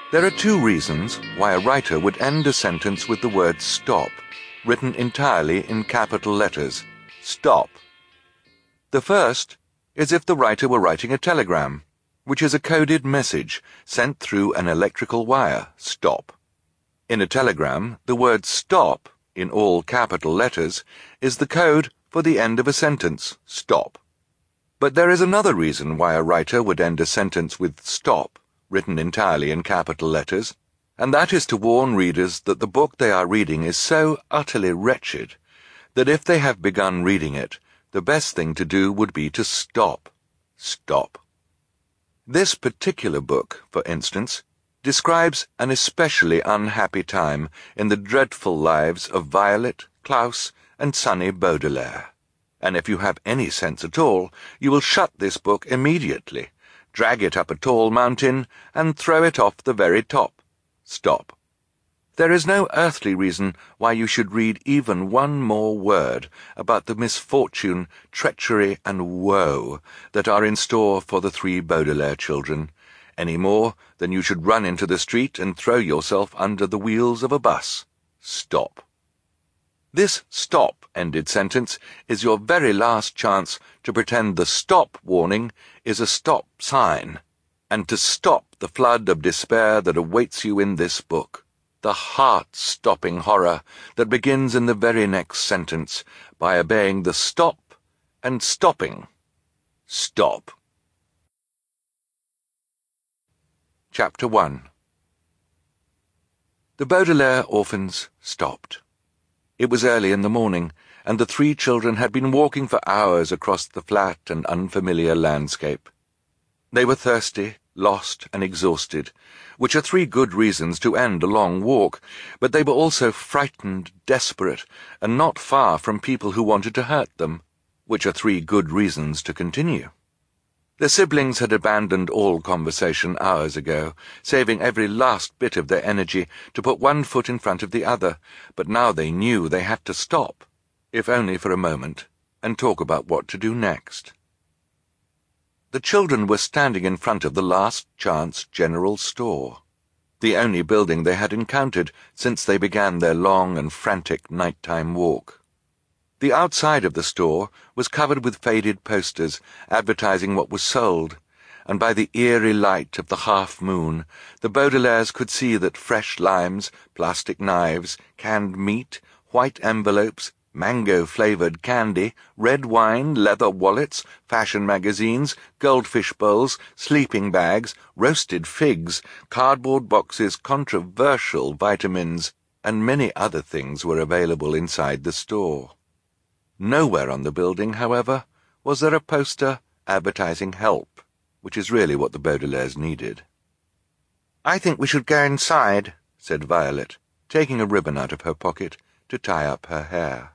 There are two reasons why a writer would end a sentence with the word stop, written entirely in capital letters. Stop. The first is if the writer were writing a telegram, which is a coded message sent through an electrical wire, stop. In a telegram, the word stop, in all capital letters, is the code for the end of a sentence, stop. But there is another reason why a writer would end a sentence with stop, written entirely in capital letters, and that is to warn readers that the book they are reading is so utterly wretched that if they have begun reading it, the best thing to do would be to stop. Stop. This particular book, for instance, describes an especially unhappy time in the dreadful lives of Violet, Klaus, and Sonny Baudelaire. And if you have any sense at all, you will shut this book immediately, drag it up a tall mountain, and throw it off the very top. Stop. There is no earthly reason why you should read even one more word about the misfortune, treachery, and woe that are in store for the three Baudelaire children, any more than you should run into the street and throw yourself under the wheels of a bus. Stop. This stop-ended sentence is your very last chance to pretend the stop warning is a stop sign, and to stop the flood of despair that awaits you in this book, the heart-stopping horror that begins in the very next sentence by obeying the stop and stopping. Stop. Chapter 1. The Baudelaire orphans stopped. It was early in the morning, and the three children had been walking for hours across the flat and unfamiliar landscape. They were thirsty, lost, and exhausted, which are three good reasons to end a long walk, but they were also frightened, desperate, and not far from people who wanted to hurt them, which are three good reasons to continue. The siblings had abandoned all conversation hours ago, saving every last bit of their energy to put one foot in front of the other, but now they knew they had to stop, if only for a moment, and talk about what to do next. The children were standing in front of the Last Chance General Store, the only building they had encountered since they began their long and frantic nighttime walk. The outside of the store was covered with faded posters advertising what was sold, and by the eerie light of the half-moon, the Baudelaires could see that fresh limes, plastic knives, canned meat, white envelopes, mango-flavored candy, red wine, leather wallets, fashion magazines, goldfish bowls, sleeping bags, roasted figs, cardboard boxes, controversial vitamins, and many other things were available inside the store. Nowhere on the building, however, was there a poster advertising help, which is really what the Baudelaires needed. "I think we should go inside," said Violet, taking a ribbon out of her pocket to tie up her hair.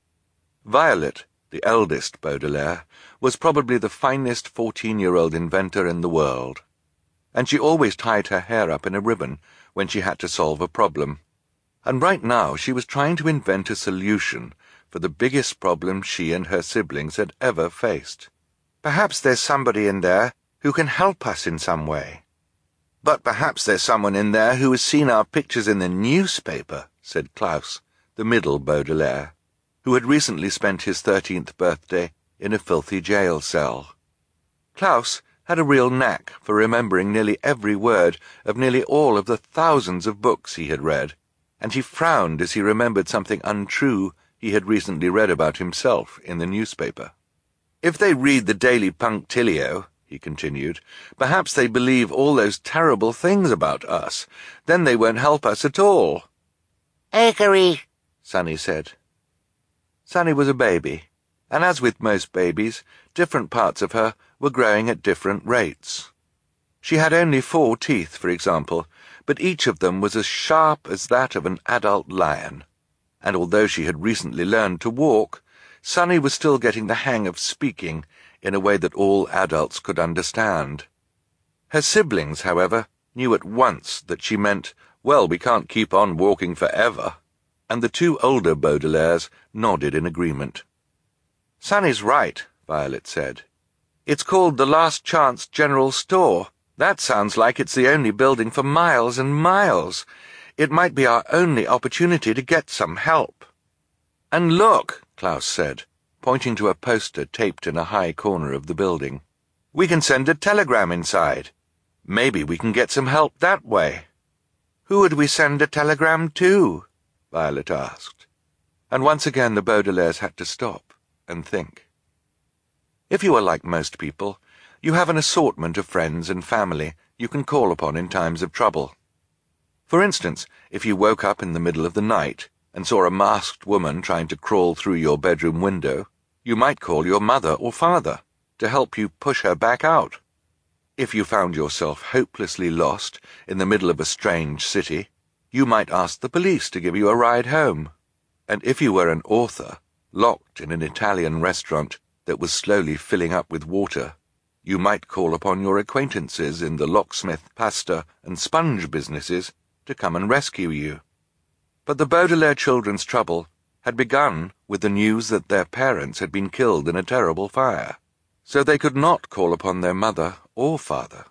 Violet, the eldest Baudelaire, was probably the finest 14-year-old inventor in the world, and she always tied her hair up in a ribbon when she had to solve a problem. And right now she was trying to invent a solution for the biggest problem she and her siblings had ever faced. "Perhaps there's somebody in there who can help us in some way." "But perhaps there's someone in there who has seen our pictures in the newspaper," said Klaus, the middle Baudelaire, who had recently spent his 13th birthday in a filthy jail cell. Klaus had a real knack for remembering nearly every word of nearly all of the thousands of books he had read, and he frowned as he remembered something untrue he had recently read about himself in the newspaper. "If they read the Daily Punctilio," he continued, "perhaps they believe all those terrible things about us. Then they won't help us at all." "Agree," Sonny said. Sonny was a baby, and as with most babies, different parts of her were growing at different rates. She had only 4 teeth, for example, but each of them was as sharp as that of an adult lion. And although she had recently learned to walk, Sonny was still getting the hang of speaking in a way that all adults could understand. Her siblings, however, knew at once that she meant, "Well, we can't keep on walking forever," and the two older Baudelaires nodded in agreement. "Sonny's right," Violet said. "It's called the Last Chance General Store, That sounds like it's the only building for miles and miles. It might be our only opportunity to get some help. And look, Klaus said, pointing to a poster taped in a high corner of the building. We can send a telegram inside. Maybe we can get some help that way. Who would we send a telegram to? Violet asked. And once again the Baudelaires had to stop and think. If you are like most people, you have an assortment of friends and family you can call upon in times of trouble. For instance, if you woke up in the middle of the night and saw a masked woman trying to crawl through your bedroom window, you might call your mother or father to help you push her back out. If you found yourself hopelessly lost in the middle of a strange city, you might ask the police to give you a ride home. And if you were an author, locked in an Italian restaurant that was slowly filling up with water, you might call upon your acquaintances in the locksmith, pasta, and sponge businesses to come and rescue you. But the Baudelaire children's trouble had begun with the news that their parents had been killed in a terrible fire, so they could not call upon their mother or father.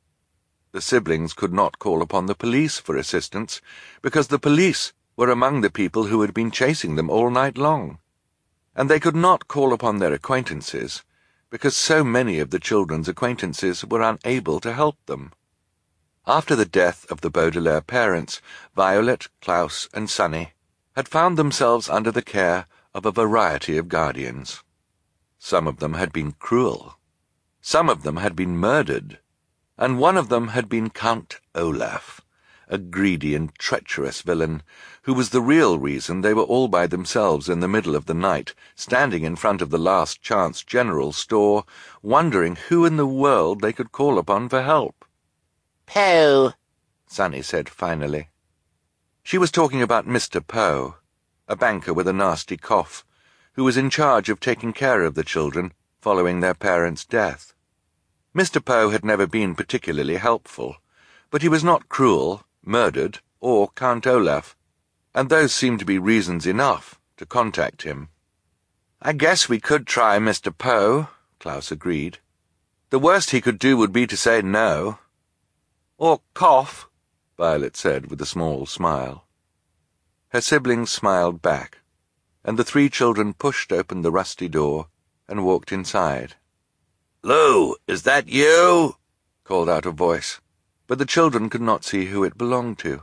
The siblings could not call upon the police for assistance, because the police were among the people who had been chasing them all night long. And they could not call upon their acquaintances, because so many of the children's acquaintances were unable to help them. After the death of the Baudelaire parents, Violet, Klaus, and Sunny had found themselves under the care of a variety of guardians. Some of them had been cruel. Some of them had been murdered. And one of them had been Count Olaf, a greedy and treacherous villain, who was the real reason they were all by themselves in the middle of the night, standing in front of the Last Chance General Store, wondering who in the world they could call upon for help. Poe, Sunny said finally. She was talking about Mr. Poe, a banker with a nasty cough, who was in charge of taking care of the children following their parents' death. Mr. Poe had never been particularly helpful, but he was not cruel, murdered, or Count Olaf, and those seemed to be reasons enough to contact him. I guess we could try Mr. Poe, Klaus agreed. The worst he could do would be to say no. Or cough, Violet said with a small smile. Her siblings smiled back, and the three children pushed open the rusty door and walked inside. "Lou, is that you?" called out a voice, but the children could not see who it belonged to.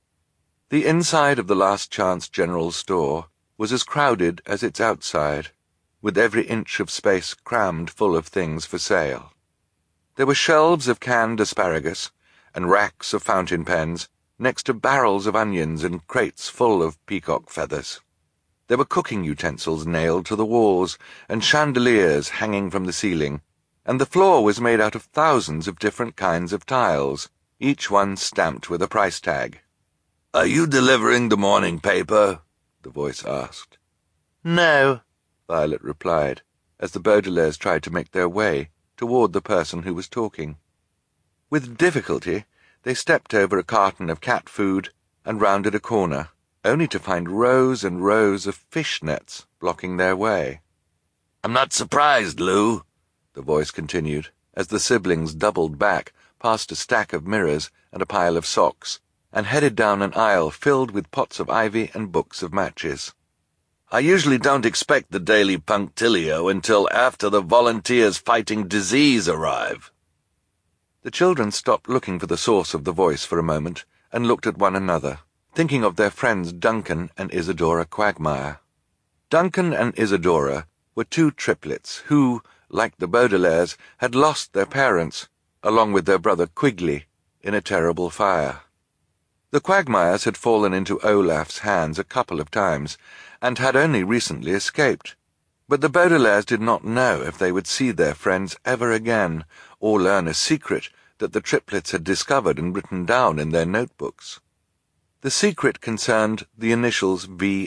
The inside of the Last Chance General Store was as crowded as its outside, with every inch of space crammed full of things for sale. There were shelves of canned asparagus and racks of fountain pens next to barrels of onions and crates full of peacock feathers. There were cooking utensils nailed to the walls and chandeliers hanging from the ceiling, and the floor was made out of thousands of different kinds of tiles, each one stamped with a price tag. "Are you delivering the morning paper?" the voice asked. "No," Violet replied, as the Baudelaires tried to make their way toward the person who was talking. With difficulty, they stepped over a carton of cat food and rounded a corner, only to find rows and rows of fish nets blocking their way. "I'm not surprised, Lou," the voice continued, as the siblings doubled back past a stack of mirrors and a pile of socks, and headed down an aisle filled with pots of ivy and books of matches. "I usually don't expect the Daily Punctilio until after the volunteers fighting disease arrive." The children stopped looking for the source of the voice for a moment and looked at one another, thinking of their friends Duncan and Isadora Quagmire. Duncan and Isadora were two triplets who, like the Baudelaires, had lost their parents, along with their brother Quigley, in a terrible fire. The Quagmires had fallen into Olaf's hands a couple of times, and had only recently escaped, but the Baudelaires did not know if they would see their friends ever again, or learn a secret that the triplets had discovered and written down in their notebooks. The secret concerned the initials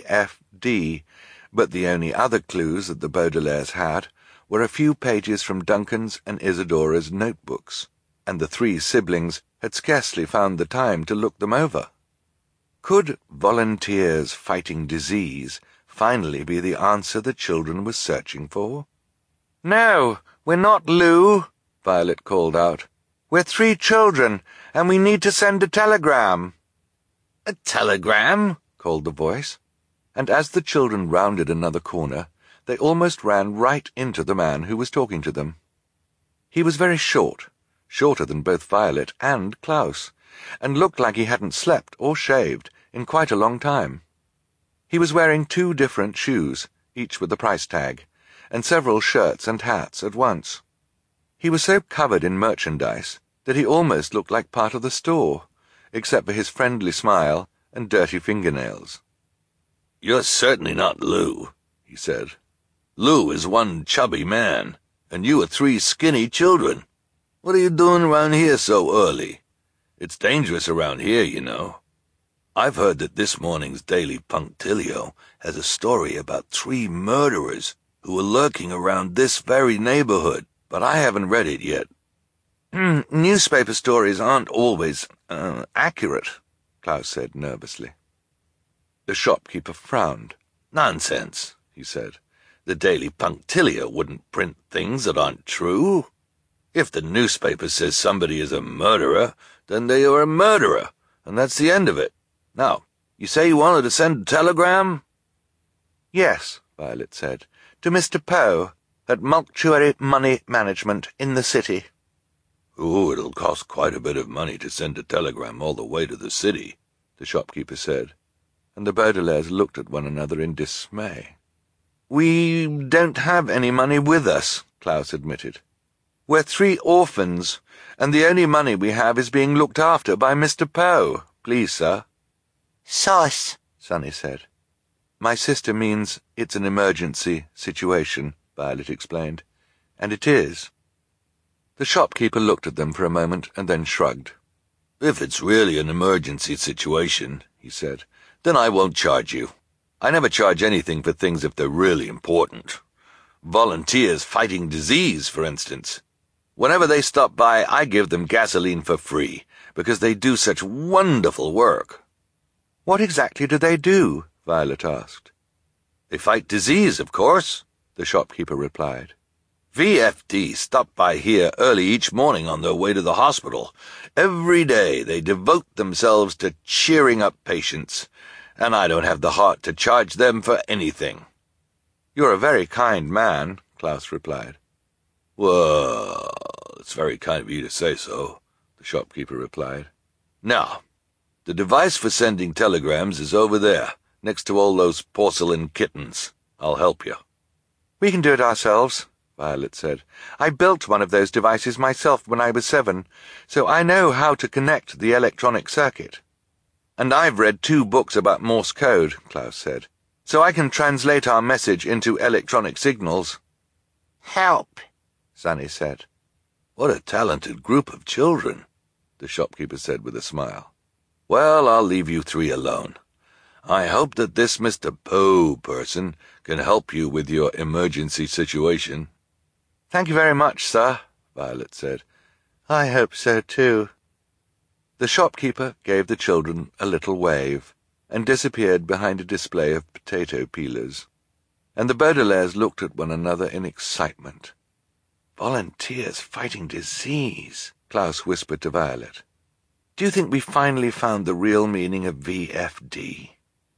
VFD, but the only other clues that the Baudelaires had were a few pages from Duncan's and Isadora's notebooks, and the three siblings had scarcely found the time to look them over. Could volunteers fighting disease finally be the answer the children were searching for? "No, we're not, Lou," Violet called out. We're 3 children, and we need to send a telegram." "A telegram?" called the voice, and as the children rounded another corner, they almost ran right into the man who was talking to them. He was very short, shorter than both Violet and Klaus, and looked like he hadn't slept or shaved in quite a long time. He was wearing 2 different shoes, each with a price tag, and several shirts and hats at once. He was so covered in merchandise that he almost looked like part of the store, except for his friendly smile and dirty fingernails. "You're certainly not Lou," he said. "Lou is one chubby man, and you are 3 skinny children. What are you doing around here so early? It's dangerous around here, you know. I've heard that this morning's Daily Punctilio has a story about 3 murderers who are lurking around this very neighborhood, but I haven't read it yet." Newspaper stories aren't always, accurate," Klaus said nervously. The shopkeeper frowned. "Nonsense," he said. "The Daily Punctilio wouldn't print things that aren't true. If the newspaper says somebody is a murderer, then they are a murderer, and that's the end of it. Now, you say you wanted to send a telegram?" "Yes," Violet said, "to Mr. Poe, at Mulctuary Money Management in the city." "Oh, it'll cost quite a bit of money to send a telegram all the way to the city," the shopkeeper said, and the Baudelaires looked at one another in dismay. "We don't have any money with us," Klaus admitted. "We're 3 orphans, and the only money we have is being looked after by Mr. Poe. Please, sir." "Sauce," Sonny said. "My sister means it's an emergency situation," Violet explained. "And it is." The shopkeeper looked at them for a moment and then shrugged. "If it's really an emergency situation," he said, "then I won't charge you. I never charge anything for things if they're really important. Volunteers fighting disease, for instance. Whenever they stop by, I give them gasoline for free, because they do such wonderful work." "What exactly do they do?" Violet asked. "They fight disease, of course," the shopkeeper replied. "VFD stop by here early each morning on their way to the hospital. Every day they devote themselves to cheering up patients, and I don't have the heart to charge them for anything." "You're a very kind man," Klaus replied. "Well, it's very kind of you to say so," the shopkeeper replied. "Now, the device for sending telegrams is over there, next to all those porcelain kittens. I'll help you." "We can do it ourselves," Violet said. "I built one of those devices myself when I was 7, so I know how to connect the electronic circuit." "And I've read 2 books about Morse code," Klaus said, "so I can translate our message into electronic signals." "Help," Sonny said. "What a talented group of children," the shopkeeper said with a smile. "Well, I'll leave you 3 alone. I hope that this Mr. Poe person can help you with your emergency situation." "Thank you very much, sir," Violet said. "I hope so, too." The shopkeeper gave the children a little wave and disappeared behind a display of potato peelers, and the Baudelaires looked at one another in excitement. "Volunteers fighting disease," Klaus whispered to Violet. "Do you think we finally found the real meaning of VFD?"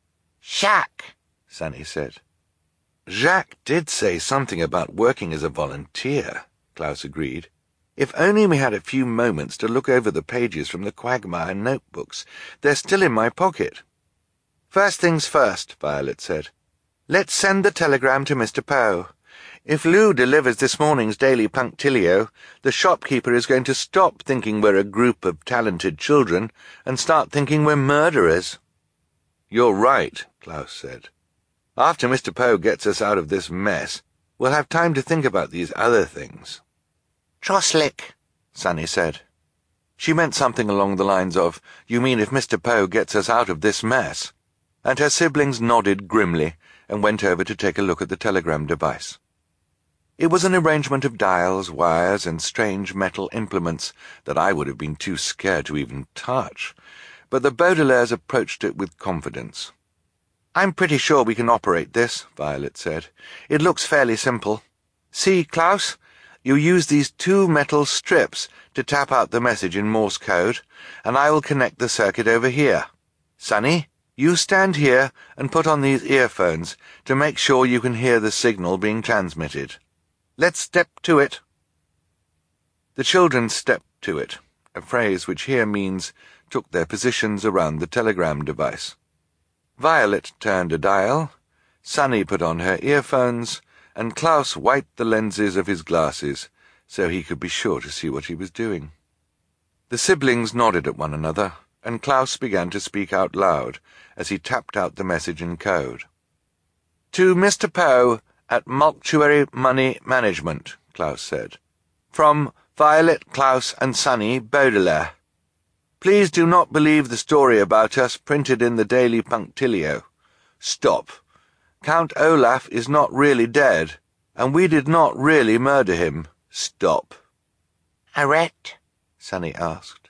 "Jacques," Sonny said. "Jacques did say something about working as a volunteer," Klaus agreed. "If only we had a few moments to look over the pages from the Quagmire notebooks. They're still in my pocket." "First things first," Violet said. "Let's send the telegram to Mr. Poe. If Lou delivers this morning's Daily Punctilio, the shopkeeper is going to stop thinking we're a group of talented children and start thinking we're murderers." "You're right," Klaus said. "After Mr. Poe gets us out of this mess, we'll have time to think about these other things." "Troslick," Sonny said. She meant something along the lines of, "You mean if Mr. Poe gets us out of this mess?" And her siblings nodded grimly and went over to take a look at the telegram device. It was an arrangement of dials, wires, and strange metal implements that I would have been too scared to even touch, but the Baudelaires approached it with confidence. "I'm pretty sure we can operate this," Violet said. "It looks fairly simple. See, Klaus? You use these 2 metal strips to tap out the message in Morse code, and I will connect the circuit over here. Sonny, you stand here and put on these earphones to make sure you can hear the signal being transmitted. Let's step to it." The children stepped to it, a phrase which here means took their positions around the telegram device. Violet turned a dial, Sonny put on her earphones, and Klaus wiped the lenses of his glasses so he could be sure to see what he was doing. The siblings nodded at one another, and Klaus began to speak out loud as he tapped out the message in code. "To Mr. Poe at Mortuary Money Management," Klaus said. "From Violet, Klaus, and Sonny Baudelaire. Please do not believe the story about us printed in the Daily Punctilio. Stop. Count Olaf is not really dead, and we did not really murder him. Stop." Arrête? Sonny asked.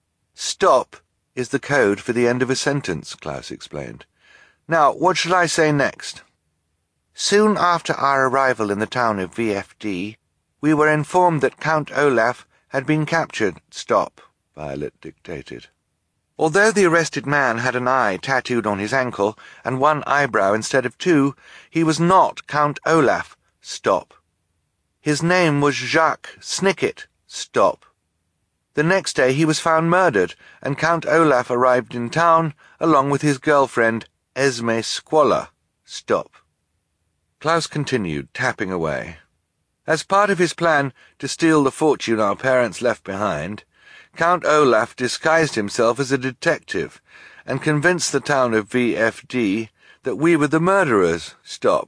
"Stop is the code for the end of a sentence," Klaus explained. "Now, what should I say next?" "Soon after our arrival in the town of VFD, we were informed that Count Olaf had been captured." "Stop," Violet dictated. "Although the arrested man had an eye tattooed on his ankle and 1 eyebrow instead of 2, he was not Count Olaf." "Stop." "His name was Jacques Snicket." "Stop." "The next day he was found murdered, and Count Olaf arrived in town along with his girlfriend, Esme Squalor." "Stop." Klaus continued, tapping away. "As part of his plan to steal the fortune our parents left behind, Count Olaf disguised himself as a detective and convinced the town of VFD that we were the murderers." "Stop."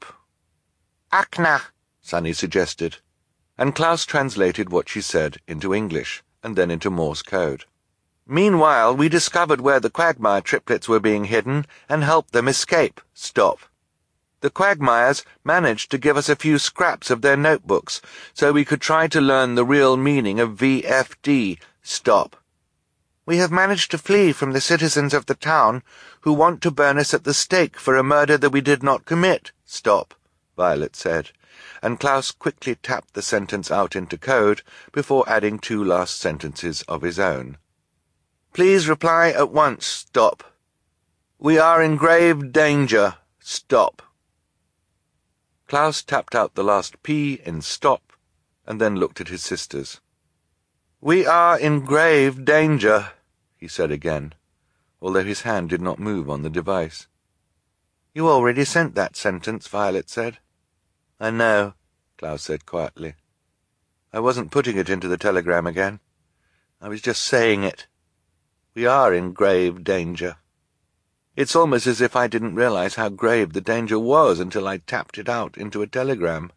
Akna, Sonny suggested, and Klaus translated what she said into English and then into Morse code. "Meanwhile, we discovered where the Quagmire triplets were being hidden and helped them escape." "Stop." "The Quagmires managed to give us a few scraps of their notebooks so we could try to learn the real meaning of VFD." "Stop." "We have managed to flee from the citizens of the town who want to burn us at the stake for a murder that we did not commit." "Stop," Violet said, and Klaus quickly tapped the sentence out into code before adding 2 last sentences of his own. "Please reply at once." "Stop." "We are in grave danger." "Stop." Klaus tapped out the last P in stop, and then looked at his sisters. "We are in grave danger," he said again, although his hand did not move on the device. "You already sent that sentence," Violet said. "I know," Klaus said quietly. "I wasn't putting it into the telegram again. I was just saying it. We are in grave danger. It's almost as if I didn't realize how grave the danger was until I tapped it out into a telegram."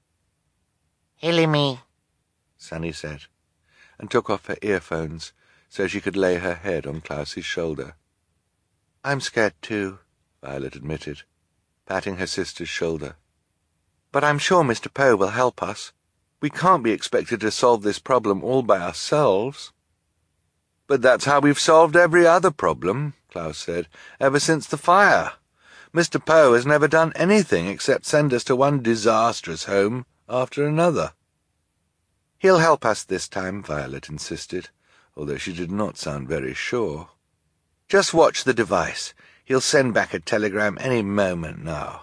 Hilimi, Sonny said, and took off her earphones so she could lay her head on Klaus's shoulder. "I'm scared too," Violet admitted, patting her sister's shoulder. "But I'm sure Mr. Poe will help us. We can't be expected to solve this problem all by ourselves." "But that's how we've solved every other problem," Klaus said, "ever since the fire. Mr. Poe has never done anything except send us to one disastrous home after another." "He'll help us this time," Violet insisted, although she did not sound very sure. "Just watch the device. He'll send back a telegram any moment now."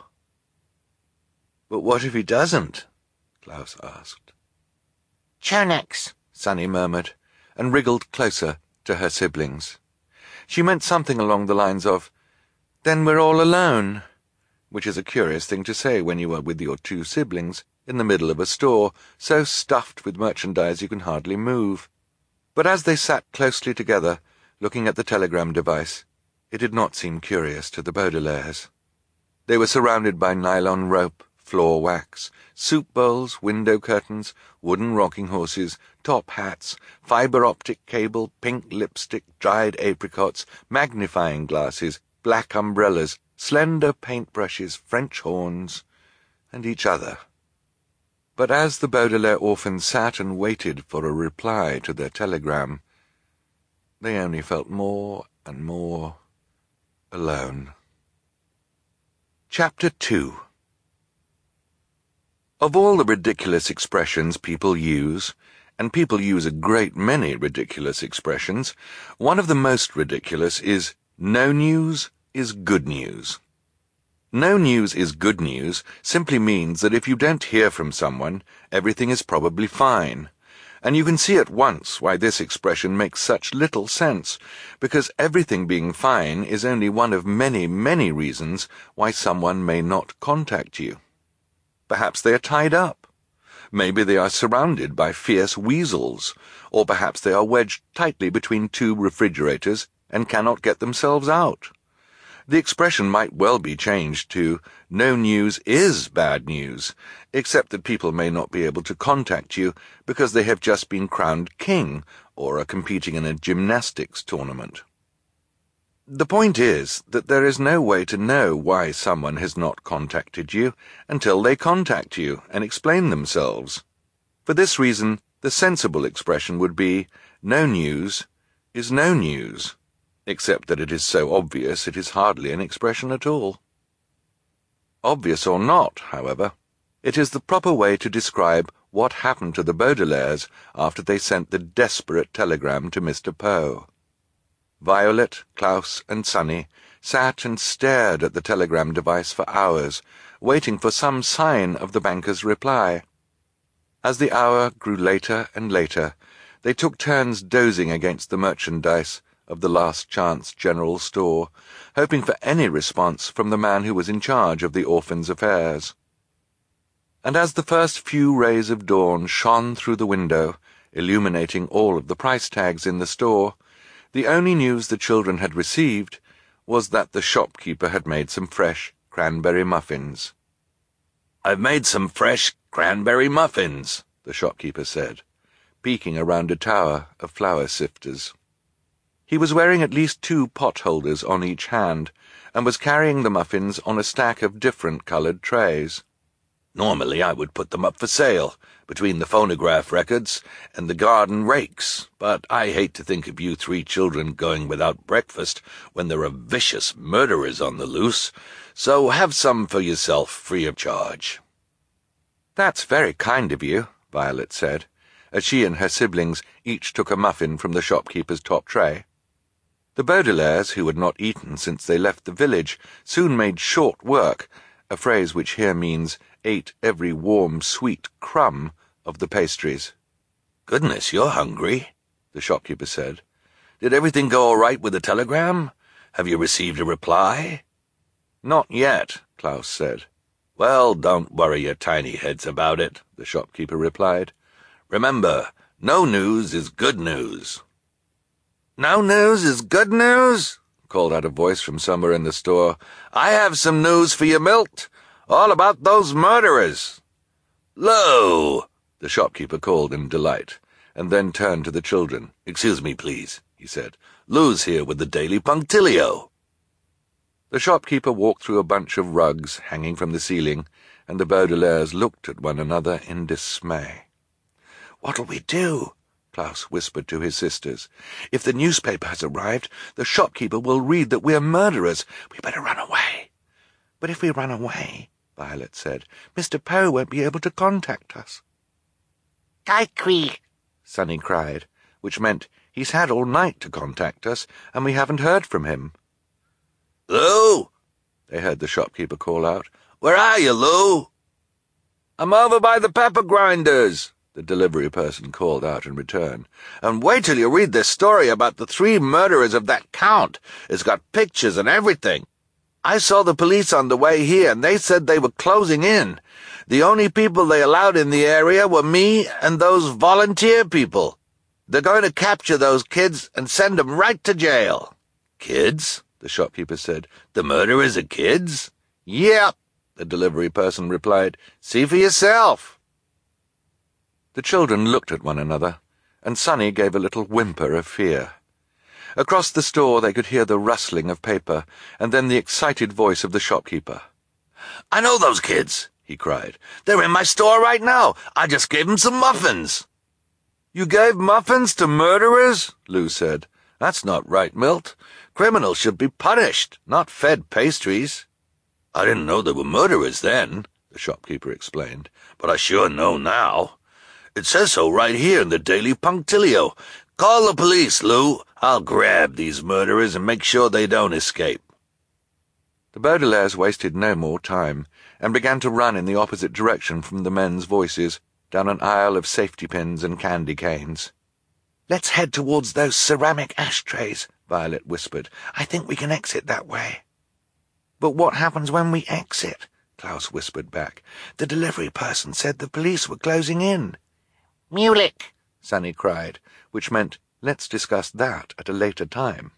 "But what if he doesn't?" Klaus asked. Chonex, Sonny murmured, and wriggled closer to her siblings. She meant something along the lines of, "Then we're all alone," which is a curious thing to say when you are with your 2 siblings in the middle of a store, so stuffed with merchandise you can hardly move. But as they sat closely together, looking at the telegram device, it did not seem curious to the Baudelaires. They were surrounded by nylon rope, floor wax, soup bowls, window curtains, wooden rocking horses, top hats, fiber-optic cable, pink lipstick, dried apricots, magnifying glasses, black umbrellas, slender paintbrushes, French horns, and each other. But as the Baudelaire orphans sat and waited for a reply to their telegram, they only felt more and more alone. Chapter 2. Of all the ridiculous expressions people use, and people use a great many ridiculous expressions. One of the most ridiculous is, "No news is good news." No news is good news simply means that if you don't hear from someone, everything is probably fine. And you can see at once why this expression makes such little sense, because everything being fine is only one of many, many reasons why someone may not contact you. Perhaps they are tied up. Maybe they are surrounded by fierce weasels, or perhaps they are wedged tightly between two refrigerators and cannot get themselves out. The expression might well be changed to, "No news is bad news," except that people may not be able to contact you because they have just been crowned king or are competing in a gymnastics tournament. The point is that there is no way to know why someone has not contacted you until they contact you and explain themselves. For this reason, the sensible expression would be, "No news is no news," except that it is so obvious it is hardly an expression at all. Obvious or not, however, it is the proper way to describe what happened to the Baudelaires after they sent the desperate telegram to Mr. Poe. Violet, Klaus, and Sunny sat and stared at the telegram device for hours, waiting for some sign of the banker's reply. As the hour grew later and later, they took turns dozing against the merchandise of the Last Chance General Store, hoping for any response from the man who was in charge of the orphans' affairs. And as the first few rays of dawn shone through the window, illuminating all of the price tags in the store, the only news the children had received was that the shopkeeper had made some fresh cranberry muffins. "I've made some fresh cranberry muffins," the shopkeeper said, peeking around a tower of flour sifters. He was wearing at least 2 pot-holders on each hand, and was carrying the muffins on a stack of different-coloured trays. "Normally I would put them up for sale, between the phonograph records and the garden rakes, but I hate to think of you 3 children going without breakfast when there are vicious murderers on the loose, so have some for yourself free of charge." "That's very kind of you," Violet said, as she and her siblings each took a muffin from the shopkeeper's top tray. The Baudelaires, who had not eaten since they left the village, soon made short work, a phrase which here means ate every warm, sweet crumb of the pastries. "Goodness, you're hungry," the shopkeeper said. "Did everything go all right with the telegram? Have you received a reply?" "Not yet," Klaus said. "Well, don't worry your tiny heads about it," the shopkeeper replied. "Remember, no news is good news." "No news is good news?" called out a voice from somewhere in the store. "I have some news for you, Milt. All about those murderers." "Lou!" the shopkeeper called in delight, and then turned to the children. "Excuse me, please," he said. "Lou's here with the Daily Punctilio." The shopkeeper walked through a bunch of rugs hanging from the ceiling, and the Baudelaires looked at one another in dismay. "What'll we do?" Klaus whispered to his sisters. "If the newspaper has arrived, the shopkeeper will read that we're murderers. We better run away." "But if we run away," Violet said, "Mr. Poe won't be able to contact us." "Kaikui," Sunny cried, which meant he's had all night to contact us, and we haven't heard from him. "Lou!" they heard the shopkeeper call out. "Where are you, Lou?" "I'm over by the pepper grinders," the delivery person called out in return. "And wait till you read this story about the 3 murderers of that Count. It's got pictures and everything. I saw the police on the way here, and they said they were closing in. The only people they allowed in the area were me and those volunteer people. They're going to capture those kids and send them right to jail." "Kids?" the shopkeeper said. "The murderers are kids?" "Yep," the delivery person replied. "See for yourself." The children looked at one another, and Sunny gave a little whimper of fear. Across the store they could hear the rustling of paper, and then the excited voice of the shopkeeper. "I know those kids," he cried. "They're in my store right now. I just gave them some muffins." "You gave muffins to murderers?" Lou said. "That's not right, Milt. Criminals should be punished, not fed pastries." "I didn't know they were murderers then," the shopkeeper explained, "but I sure know now. It says so right here in the Daily Punctilio. Call the police, Lou. I'll grab these murderers and make sure they don't escape. The Baudelaires wasted no more time, and began to run in the opposite direction from the men's voices, down an aisle of safety pins and candy canes. "Let's head towards those ceramic ashtrays," Violet whispered. "I think we can exit that way." "But what happens when we exit?" Klaus whispered back. "The delivery person said the police were closing in." Mulek! Sunny cried, which meant, let's discuss that at a later time.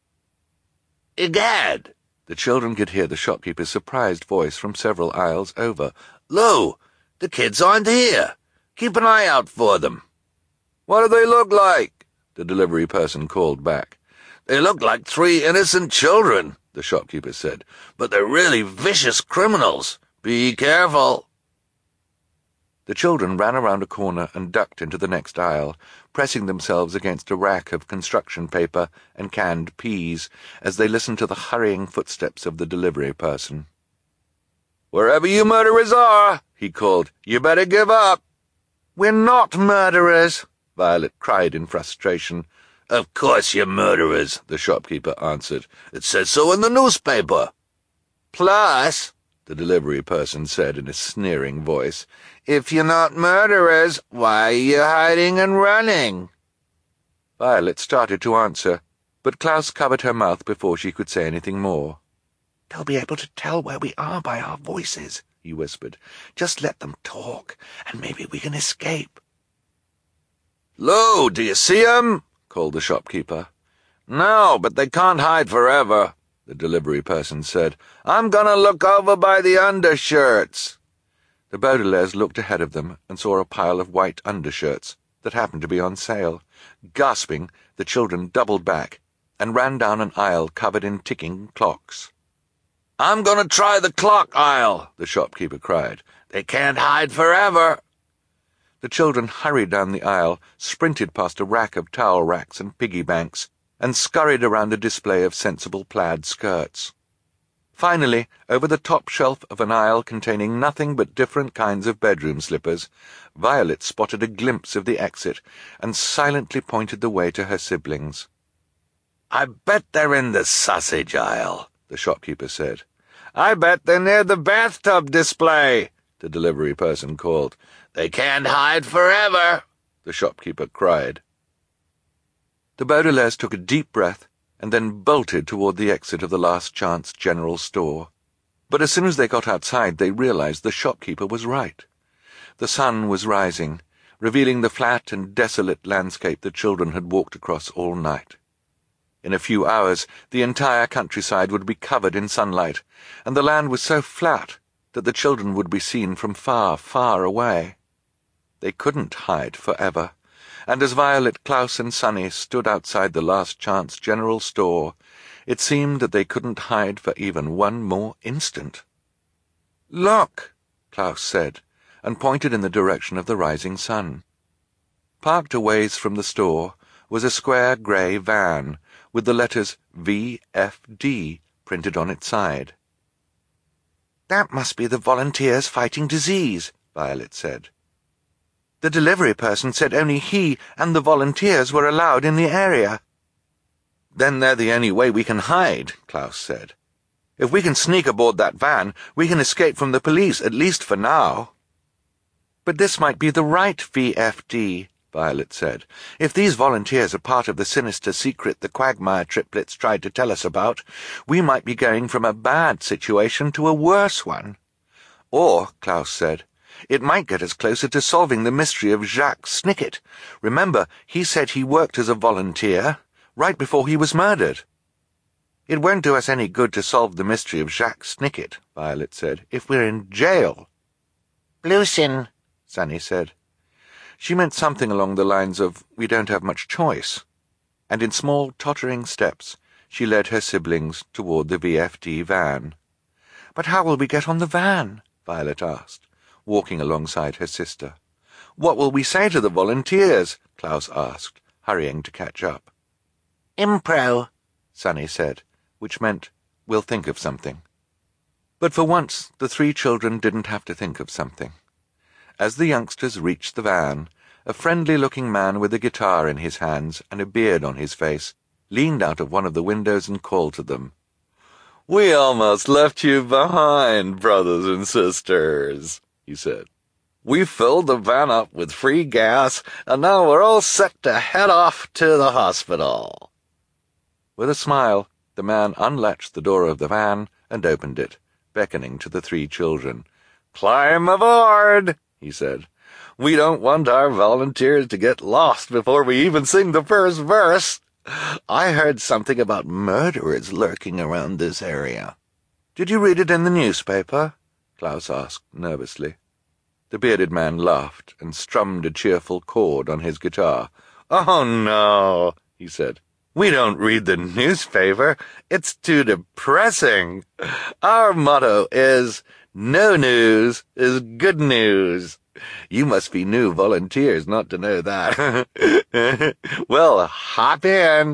Egad! The children could hear the shopkeeper's surprised voice from several aisles over. "Lou, the kids aren't here. Keep an eye out for them." "What do they look like?" the delivery person called back. "They look like 3 innocent children," the shopkeeper said, "but they're really vicious criminals. Be careful." The children ran around a corner and ducked into the next aisle, pressing themselves against a rack of construction paper and canned peas as they listened to the hurrying footsteps of the delivery person. "Wherever you murderers are," he called, "you better give up." "We're not murderers," Violet cried in frustration. "Of course you're murderers," the shopkeeper answered. "It says so in the newspaper." "Plus," the delivery person said in a sneering voice, "if you're not murderers, why are you hiding and running?" Violet started to answer, but Klaus covered her mouth before she could say anything more. "They'll be able to tell where we are by our voices," he whispered. "Just let them talk, and maybe we can escape." "Lou, do you see 'em?" called the shopkeeper. "No, but they can't hide forever," the delivery person said. "I'm gonna look over by the undershirts." The Baudelaires looked ahead of them and saw a pile of white undershirts that happened to be on sale. Gasping, the children doubled back and ran down an aisle covered in ticking clocks. "I'm gonna try the clock aisle," the shopkeeper cried. "They can't hide forever." The children hurried down the aisle, sprinted past a rack of towel racks and piggy banks, and scurried around a display of sensible plaid skirts. Finally, over the top shelf of an aisle containing nothing but different kinds of bedroom slippers, Violet spotted a glimpse of the exit and silently pointed the way to her siblings. "I bet they're in the sausage aisle," the shopkeeper said. "I bet they're near the bathtub display," the delivery person called. "They can't hide forever," the shopkeeper cried. The Baudelaires took a deep breath and then bolted toward the exit of the Last Chance General Store. But as soon as they got outside, they realized the shopkeeper was right. The sun was rising, revealing the flat and desolate landscape the children had walked across all night. In a few hours, the entire countryside would be covered in sunlight, and the land was so flat that the children would be seen from far, far away. They couldn't hide forever, and as Violet, Klaus, and Sunny stood outside the Last Chance General Store, it seemed that they couldn't hide for even one more instant. "Look," Klaus said, and pointed in the direction of the rising sun. Parked a ways from the store was a square grey van with the letters VFD printed on its side. "That must be the volunteers fighting disease," Violet said. "The delivery person said only he and the volunteers were allowed in the area." "Then they're the only way we can hide," Klaus said. "If we can sneak aboard that van, we can escape from the police, at least for now." "But this might be the right VFD," Violet said. "If these volunteers are part of the sinister secret the Quagmire triplets tried to tell us about, we might be going from a bad situation to a worse one." "Or," Klaus said, "it might get us closer to solving the mystery of Jacques Snicket. Remember, he said he worked as a volunteer right before he was murdered." "It won't do us any good to solve the mystery of Jacques Snicket," Violet said, "if we're in jail." "Blusin," Sunny said. She meant something along the lines of, "We don't have much choice," and in small, tottering steps she led her siblings toward the VFD van. "But how will we get on the van?" Violet asked, walking alongside her sister. "What will we say to the volunteers?" Klaus asked, hurrying to catch up. "Impro," Sunny said, which meant, "We'll think of something." But for once, the 3 children didn't have to think of something. As the youngsters reached the van, A friendly-looking man with a guitar in his hands and a beard on his face leaned out of one of the windows and called to them. "We almost left you behind, brothers and sisters," he said. "We filled the van up with free gas, and now we're all set to head off to the hospital." With a smile, the man unlatched the door of the van and opened it, beckoning to the 3 children. "Climb aboard," he said. "We don't want our volunteers to get lost before we even sing the first verse. I heard something about murderers lurking around this area." "Did you read it in the newspaper?" Klaus asked nervously. The bearded man laughed and strummed a cheerful chord on his guitar. "Oh, no," he said. "We don't read the newspaper. It's too depressing. Our motto is, 'No news is good news.' You must be new volunteers not to know that. Well, hop in."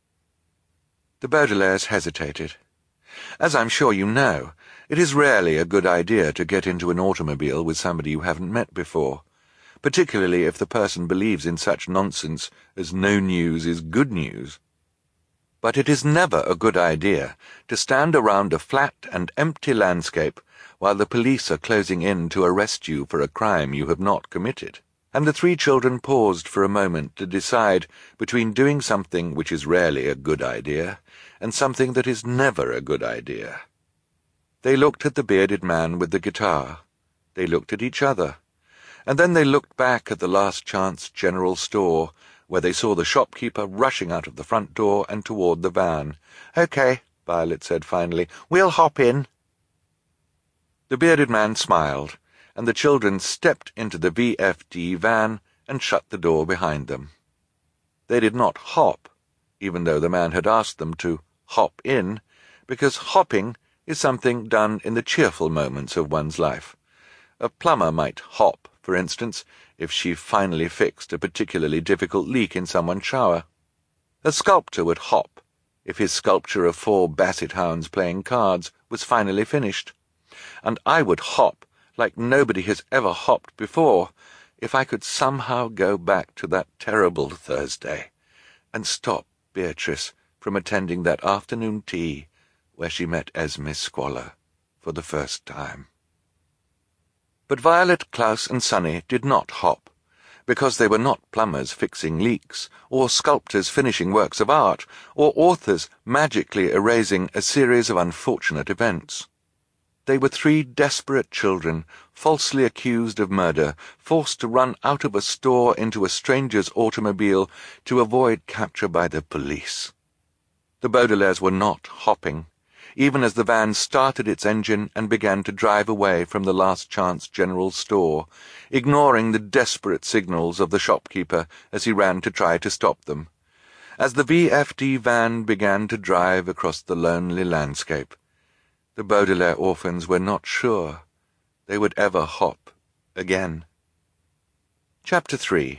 The Baudelaires hesitated. As I'm sure you know, it is rarely a good idea to get into an automobile with somebody you haven't met before, particularly if the person believes in such nonsense as no news is good news. But it is never a good idea to stand around a flat and empty landscape while the police are closing in to arrest you for a crime you have not committed. And the 3 children paused for a moment to decide between doing something which is rarely a good idea and something that is never a good idea. They looked at the bearded man with the guitar. They looked at each other. And then they looked back at the Last Chance General Store, where they saw the shopkeeper rushing out of the front door and toward the van. "Okay," Violet said finally. "We'll hop in." The bearded man smiled, and the children stepped into the VFD van and shut the door behind them. They did not hop, even though the man had asked them to hop in, because hopping is something done in the cheerful moments of one's life. A plumber might hop, for instance, if she finally fixed a particularly difficult leak in someone's shower. A sculptor would hop if his sculpture of 4 basset hounds playing cards was finally finished. And I would hop like nobody has ever hopped before if I could somehow go back to that terrible Thursday and stop Beatrice from attending that afternoon tea where she met Esme Squalor for the first time. But Violet, Klaus, and Sunny did not hop, because they were not plumbers fixing leaks, or sculptors finishing works of art, or authors magically erasing a series of unfortunate events. They were 3 desperate children, falsely accused of murder, forced to run out of a store into a stranger's automobile to avoid capture by the police. The Baudelaires were not hopping, even as the van started its engine and began to drive away from the Last Chance General Store, ignoring the desperate signals of the shopkeeper as he ran to try to stop them. As the VFD van began to drive across the lonely landscape, the Baudelaire orphans were not sure they would ever hop again. Chapter 3.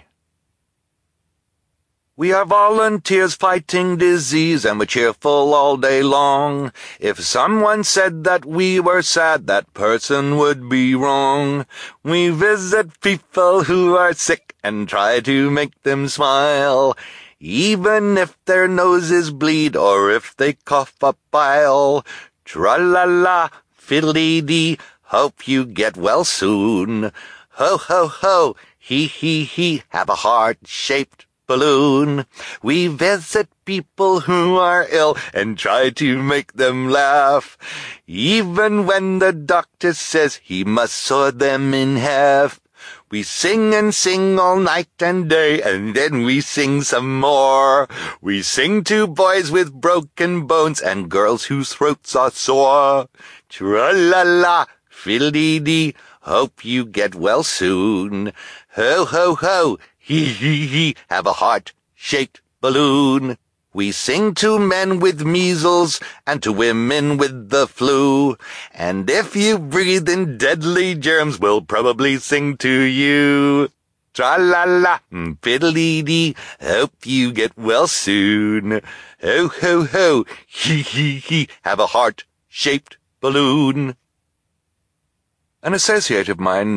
"We are volunteers fighting disease, and we're cheerful all day long. If someone said that we were sad, that person would be wrong. We visit people who are sick and try to make them smile, even if their noses bleed or if they cough up bile. Tra-la-la, fiddly-dee, hope you get well soon. Ho, ho, ho, he, have a heart-shaped balloon. We visit people who are ill and try to make them laugh, even when the doctor says he must saw them in half. We sing and sing all night and day, and then we sing some more. We sing to boys with broken bones and girls whose throats are sore. Tra-la-la, fiddly-dee, hope you get well soon. Ho, ho, ho, he, have a heart-shaped balloon. We sing to men with measles and to women with the flu. And if you breathe in deadly germs, we'll probably sing to you. Tra-la-la, fiddly-dee, hope you get well soon. Ho, ho, ho, he, have a heart-shaped balloon. An associate of mine named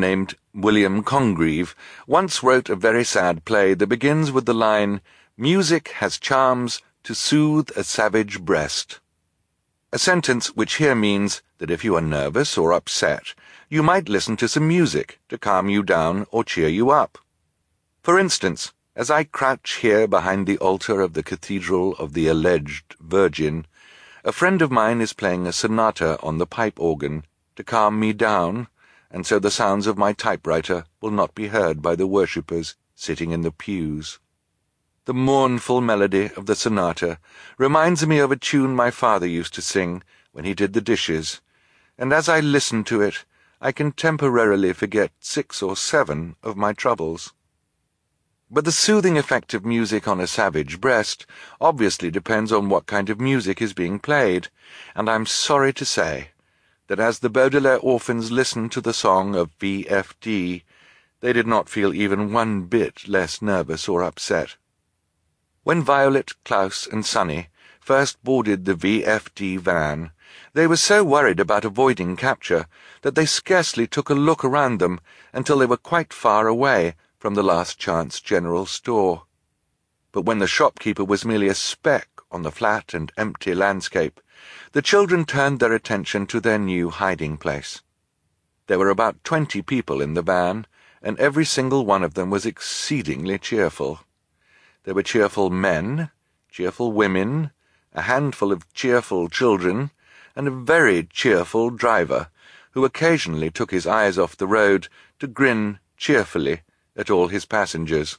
William Congreve, once wrote a very sad play that begins with the line, "Music has charms to soothe a savage breast." A sentence which here means that if you are nervous or upset, you might listen to some music to calm you down or cheer you up. For instance, as I crouch here behind the altar of the Cathedral of the Alleged Virgin, a friend of mine is playing a sonata on the pipe organ to calm me down, and so the sounds of my typewriter will not be heard by the worshippers sitting in the pews. The mournful melody of the sonata reminds me of a tune my father used to sing when he did the dishes, and as I listen to it, I can temporarily forget 6 or 7 of my troubles. But the soothing effect of music on a savage breast obviously depends on what kind of music is being played, and I'm sorry to say that as the Baudelaire orphans listened to the song of VFD, they did not feel even one bit less nervous or upset. When Violet, Klaus, and Sonny first boarded the VFD van, they were so worried about avoiding capture that they scarcely took a look around them until they were quite far away from the Last Chance General Store. But when the shopkeeper was merely a speck on the flat and empty landscape, the children turned their attention to their new hiding place. There were about 20 people in the van, and every single one of them was exceedingly cheerful. There were cheerful men, cheerful women, a handful of cheerful children, and a very cheerful driver, who occasionally took his eyes off the road to grin cheerfully at all his passengers.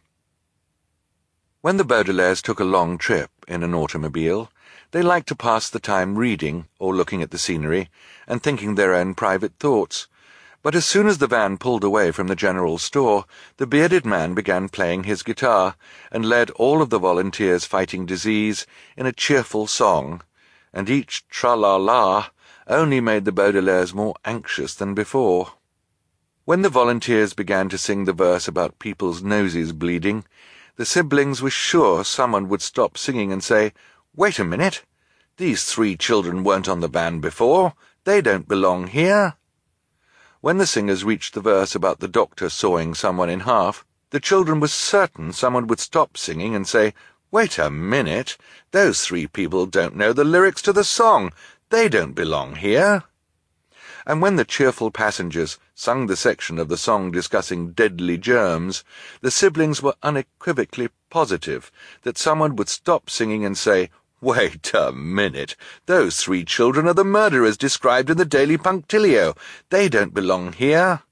When the Baudelaires took a long trip in an automobile, they liked to pass the time reading or looking at the scenery and thinking their own private thoughts. But as soon as the van pulled away from the general store, the bearded man began playing his guitar and led all of the volunteers fighting disease in a cheerful song, and each tra-la-la only made the Baudelaires more anxious than before. When the volunteers began to sing the verse about people's noses bleeding, the siblings were sure someone would stop singing and say, "Wait a minute, these 3 children weren't on the van before, they don't belong here." When the singers reached the verse about the doctor sawing someone in half, the children were certain someone would stop singing and say, "Wait a minute, those 3 people don't know the lyrics to the song, they don't belong here." And when the cheerful passengers sung the section of the song discussing deadly germs, the siblings were unequivocally positive that someone would stop singing and say, "Wait a minute, those 3 children are the murderers described in the Daily Punctilio. They don't belong here."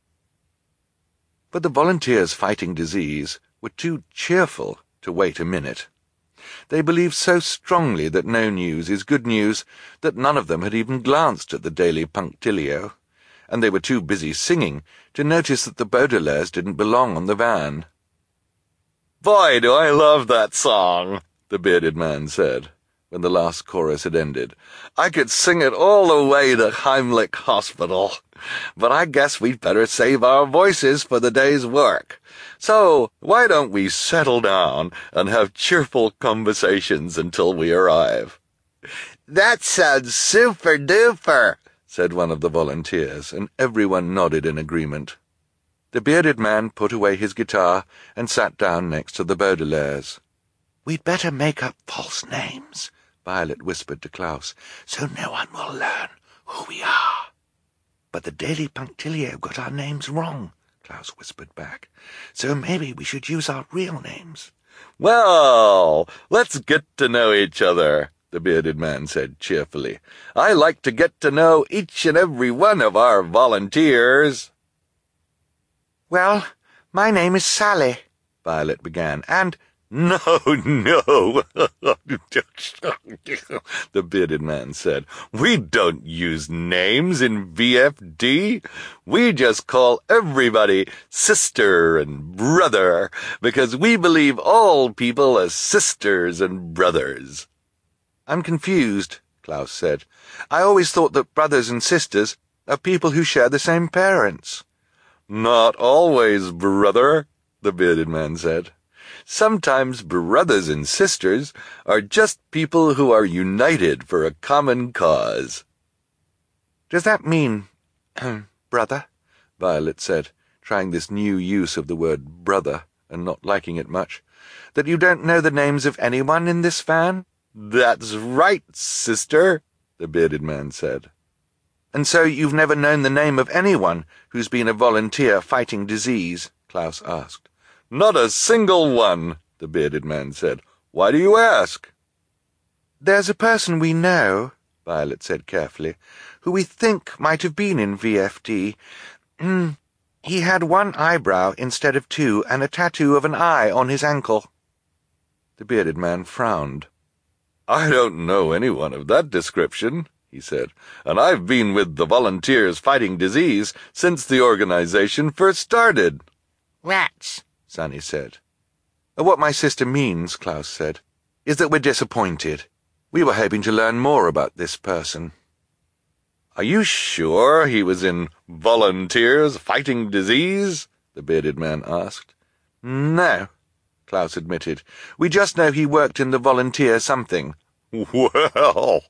But the volunteers fighting disease were too cheerful to wait a minute. They believed so strongly that no news is good news that none of them had even glanced at the Daily Punctilio, and they were too busy singing to notice that the Baudelaires didn't belong on the van. "Boy, do I love that song," the bearded man said, when the last chorus had ended. "I could sing it all the way to Heimlich Hospital. But I guess we'd better save our voices for the day's work. So why don't we settle down and have cheerful conversations until we arrive?" "That sounds super-duper," said one of the volunteers, and everyone nodded in agreement. The bearded man put away his guitar and sat down next to the Baudelaires. "We'd better make up false names," Violet whispered to Klaus, "so no one will learn who we are." "But the Daily Punctilio got our names wrong," Klaus whispered back, "so maybe we should use our real names." "Well, let's get to know each other," the bearded man said cheerfully. "I like to get to know each and every one of our volunteers." "Well, my name is Sally," Violet began, "and—" "No, the bearded man said. "We don't use names in VFD. We just call everybody sister and brother, because we believe all people are sisters and brothers." "I'm confused," Klaus said. "I always thought that brothers and sisters are people who share the same parents." "Not always, brother," the bearded man said. "Sometimes brothers and sisters are just people who are united for a common cause." "Does that mean, brother?" Violet said, trying this new use of the word brother and not liking it much, "that you don't know the names of anyone in this van?" "That's right, sister," the bearded man said. "And so you've never known the name of anyone who's been a volunteer fighting disease?" Klaus asked. "Not a single one," the bearded man said. "Why do you ask?" "There's a person we know," Violet said carefully, "who we think might have been in VFD. He had one eyebrow instead of two and a tattoo of an eye on his ankle." The bearded man frowned. "I don't know anyone of that description," he said, "and I've been with the volunteers fighting disease since the organization first started." Rats, Sunny said. "What my sister means," Klaus said, "is that we're disappointed. We were hoping to learn more about this person." "Are you sure he was in volunteers fighting disease?" the bearded man asked. "No," Klaus admitted. "We just know he worked in the volunteer something." "Well,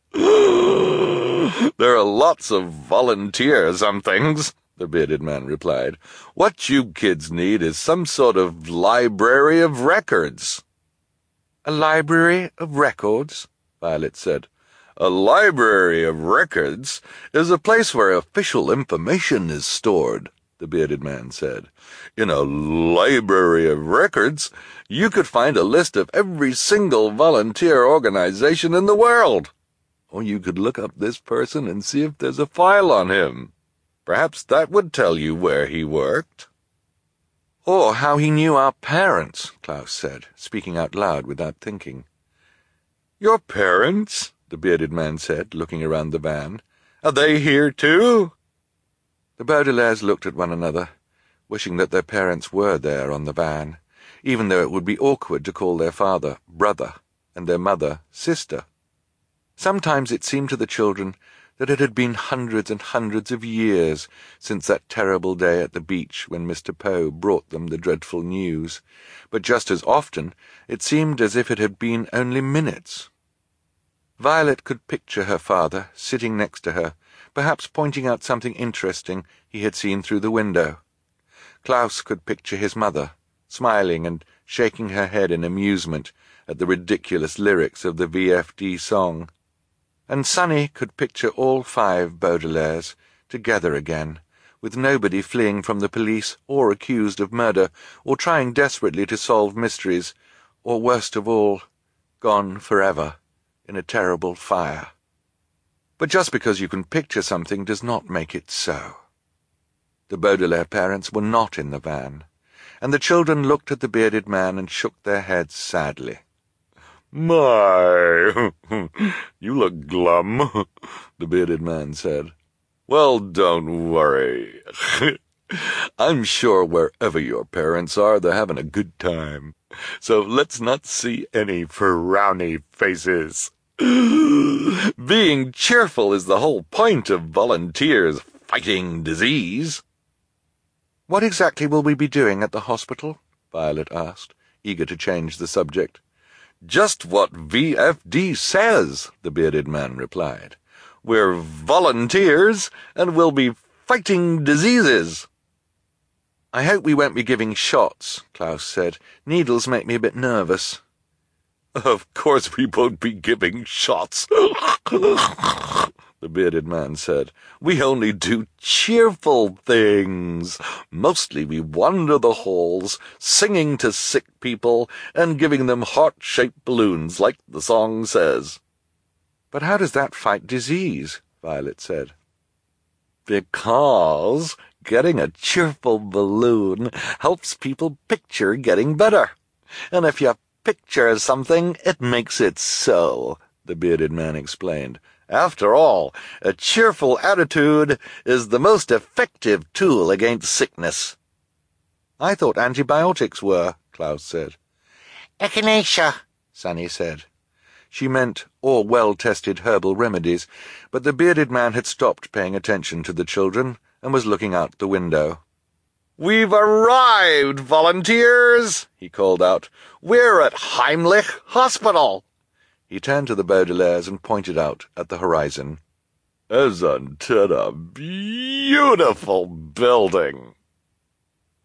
there are lots of volunteer somethings," the bearded man replied. "What you kids need is some sort of library of records." "A library of records?" Violet said. "A library of records is a place where official information is stored," the bearded man said. "In a library of records, you could find a list of every single volunteer organization in the world. Or you could look up this person and see if there's a file on him. Perhaps that would tell you where he worked." "Or how he knew our parents," Klaus said, speaking out loud without thinking. "Your parents?" the bearded man said, looking around the van. "Are they here too?" The Baudelaires looked at one another, wishing that their parents were there on the van, even though it would be awkward to call their father brother and their mother sister. Sometimes it seemed to the children that it had been hundreds and hundreds of years since that terrible day at the beach when Mr. Poe brought them the dreadful news, but just as often it seemed as if it had been only minutes. Violet could picture her father sitting next to her, perhaps pointing out something interesting he had seen through the window. Klaus could picture his mother, smiling and shaking her head in amusement at the ridiculous lyrics of the VFD song. And Sunny could picture all 5 Baudelaires together again, with nobody fleeing from the police or accused of murder or trying desperately to solve mysteries, or worst of all, gone forever in a terrible fire. But just because you can picture something does not make it so. The Baudelaire parents were not in the van, and the children looked at the bearded man and shook their heads sadly. "My, you look glum," the bearded man said. "Well, don't worry. I'm sure wherever your parents are, they're having a good time. So let's not see any frowny faces. Being cheerful is the whole point of volunteers fighting disease." "What exactly will we be doing at the hospital?" Violet asked, eager to change the subject. "Just what VFD says," the bearded man replied. "We're volunteers, and we'll be fighting diseases." "I hope we won't be giving shots," Klaus said. "Needles make me a bit nervous." "Of course we won't be giving shots," the bearded man said. "We only do cheerful things. Mostly we wander the halls, singing to sick people and giving them heart-shaped balloons, like the song says." "But how does that fight disease?" Violet said. "Because getting a cheerful balloon helps people picture getting better. And if you picture something, it makes it so," the bearded man explained. "After all, a cheerful attitude is the most effective tool against sickness." "I thought antibiotics were," Klaus said. echinacea, Sunny said. She meant all well-tested herbal remedies, but the bearded man had stopped paying attention to the children and was looking out the window. "We've arrived, volunteers!" he called out. "We're at Heimlich Hospital." He turned to the Baudelaires and pointed out at the horizon. "Isn't it a beautiful building?"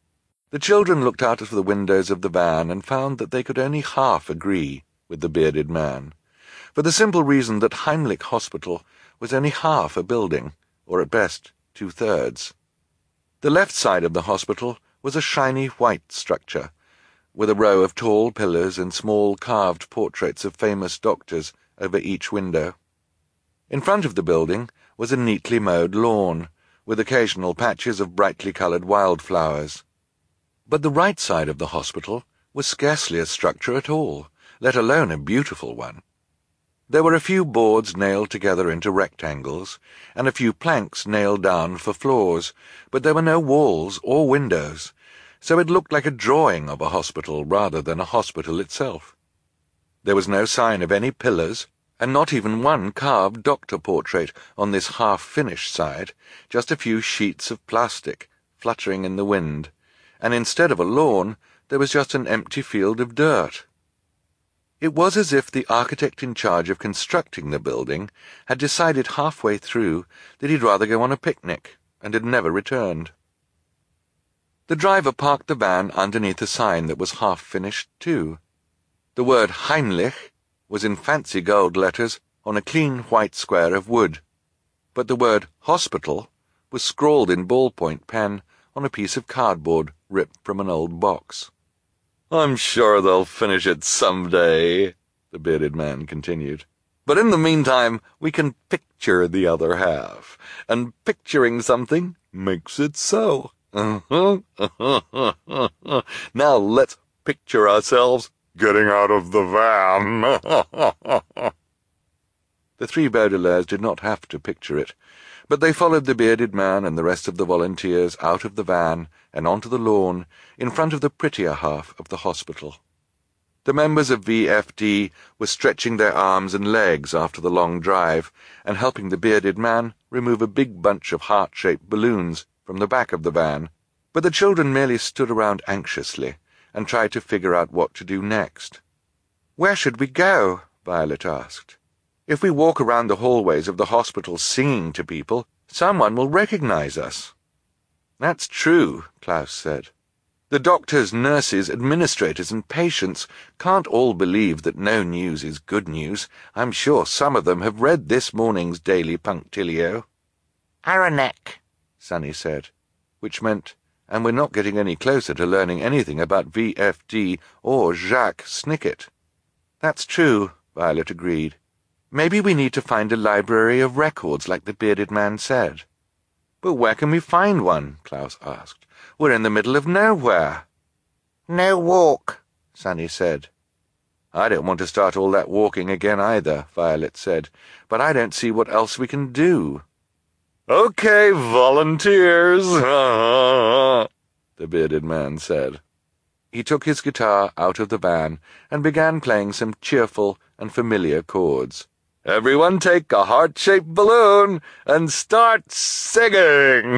The children looked out of the windows of the van and found that they could only half agree with the bearded man, for the simple reason that Heimlich Hospital was only half a building, or at best 2/3. The left side of the hospital was a shiny white structure, with a row of tall pillars and small carved portraits of famous doctors over each window. In front of the building was a neatly mowed lawn, with occasional patches of brightly coloured wildflowers. But the right side of the hospital was scarcely a structure at all, let alone a beautiful one. There were a few boards nailed together into rectangles, and a few planks nailed down for floors, but there were no walls or windows, so it looked like a drawing of a hospital rather than a hospital itself. There was no sign of any pillars, and not even one carved doctor portrait on this half-finished side, just a few sheets of plastic fluttering in the wind, and instead of a lawn, there was just an empty field of dirt. It was as if the architect in charge of constructing the building had decided halfway through that he'd rather go on a picnic, and had never returned. The driver parked the van underneath a sign that was half-finished too. The word Heimlich was in fancy gold letters on a clean white square of wood, but the word hospital was scrawled in ballpoint pen on a piece of cardboard ripped from an old box. "I'm sure they'll finish it someday," the bearded man continued. "But in the meantime, we can picture the other half, and picturing something makes it so. Now let's picture ourselves getting out of the van." The three Baudelaires did not have to picture it, but they followed the bearded man and the rest of the volunteers out of the van and onto the lawn in front of the prettier half of the hospital. The members of VFD were stretching their arms and legs after the long drive and helping the bearded man remove a big bunch of heart-shaped balloons from the back of the van, but the children merely stood around anxiously and tried to figure out what to do next. "Where should we go?" Violet asked. "If we walk around the hallways of the hospital singing to people, someone will recognize us." "That's true," Klaus said. "The doctors, nurses, administrators, and patients can't all believe that no news is good news. I'm sure some of them have read this morning's Daily Punctilio." Aranek, Sunny said, which meant, and we're not getting any closer to learning anything about VFD or Jacques Snicket. "That's true," Violet agreed. "Maybe we need to find a library of records like the bearded man said." "But where can we find one?" Klaus asked. "We're in the middle of nowhere." no walk. Sunny said. "I don't want to start all that walking again either," Violet said, "but I don't see what else we can do." "Okay, volunteers," the bearded man said. He took his guitar out of the van and began playing some cheerful and familiar chords. "Everyone take a heart-shaped balloon and start singing."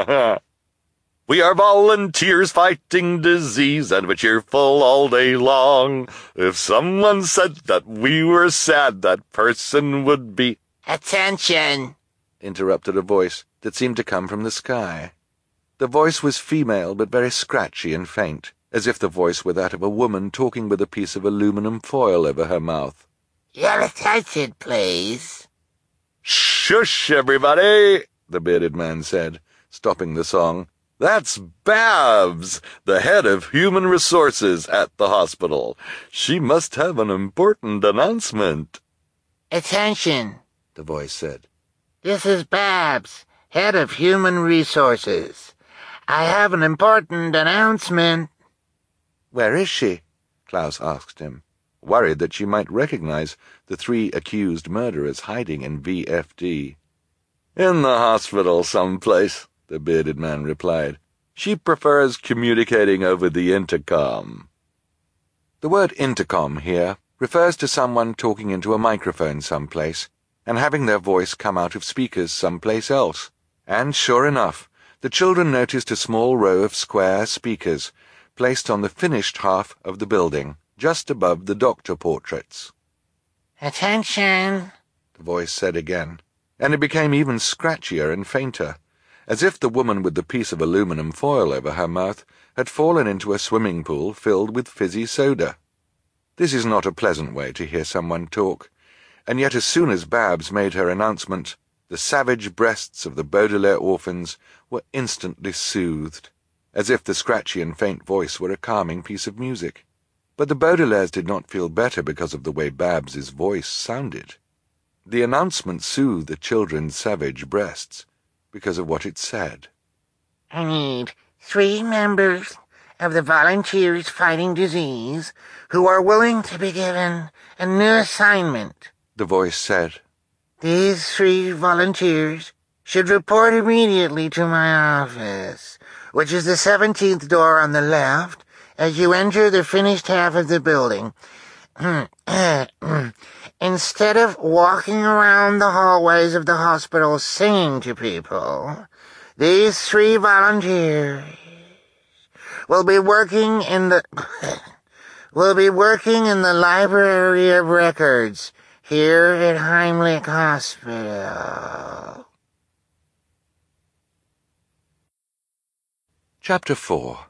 "We are volunteers fighting disease, and we're cheerful all day long. If someone said that we were sad, that person would be—" Attention! interrupted a voice that seemed to come from the sky. The voice was female but very scratchy and faint, as if the voice were that of a woman talking with a piece of aluminum foil over her mouth. Your attention, please. "Shush, everybody," the bearded man said, stopping the song. "That's Babs, the head of human resources at the hospital. She must have an important announcement." Attention, The voice said. this is Babs, head of human resources. I have an important announcement. "Where is she?" Klaus asked him, worried that she might recognize the three accused murderers hiding in VFD. "In the hospital someplace," the bearded man replied. "She prefers communicating over the intercom." The word intercom here refers to someone talking into a microphone someplace and having their voice come out of speakers someplace else. And sure enough, the children noticed a small row of square speakers placed on the finished half of the building, just above the doctor portraits. Attention! The voice said again, and it became even scratchier and fainter, as if the woman with the piece of aluminum foil over her mouth had fallen into a swimming pool filled with fizzy soda. This is not a pleasant way to hear someone talk, and yet as soon as Babs made her announcement, the savage breasts of the Baudelaire orphans were instantly soothed, as if the scratchy and faint voice were a calming piece of music. But the Baudelaires did not feel better because of the way Babs's voice sounded. The announcement soothed the children's savage breasts because of what it said. I need 3 members of the Volunteers Fighting Disease who are willing to be given a new assignment, the voice said. These 3 volunteers should report immediately to my office, which is the 17th door on the left as you enter the finished half of the building. Instead of walking around the hallways of the hospital singing to people, these 3 volunteers will be working in the Library of Records here at Heimlich Hospital. Chapter 4.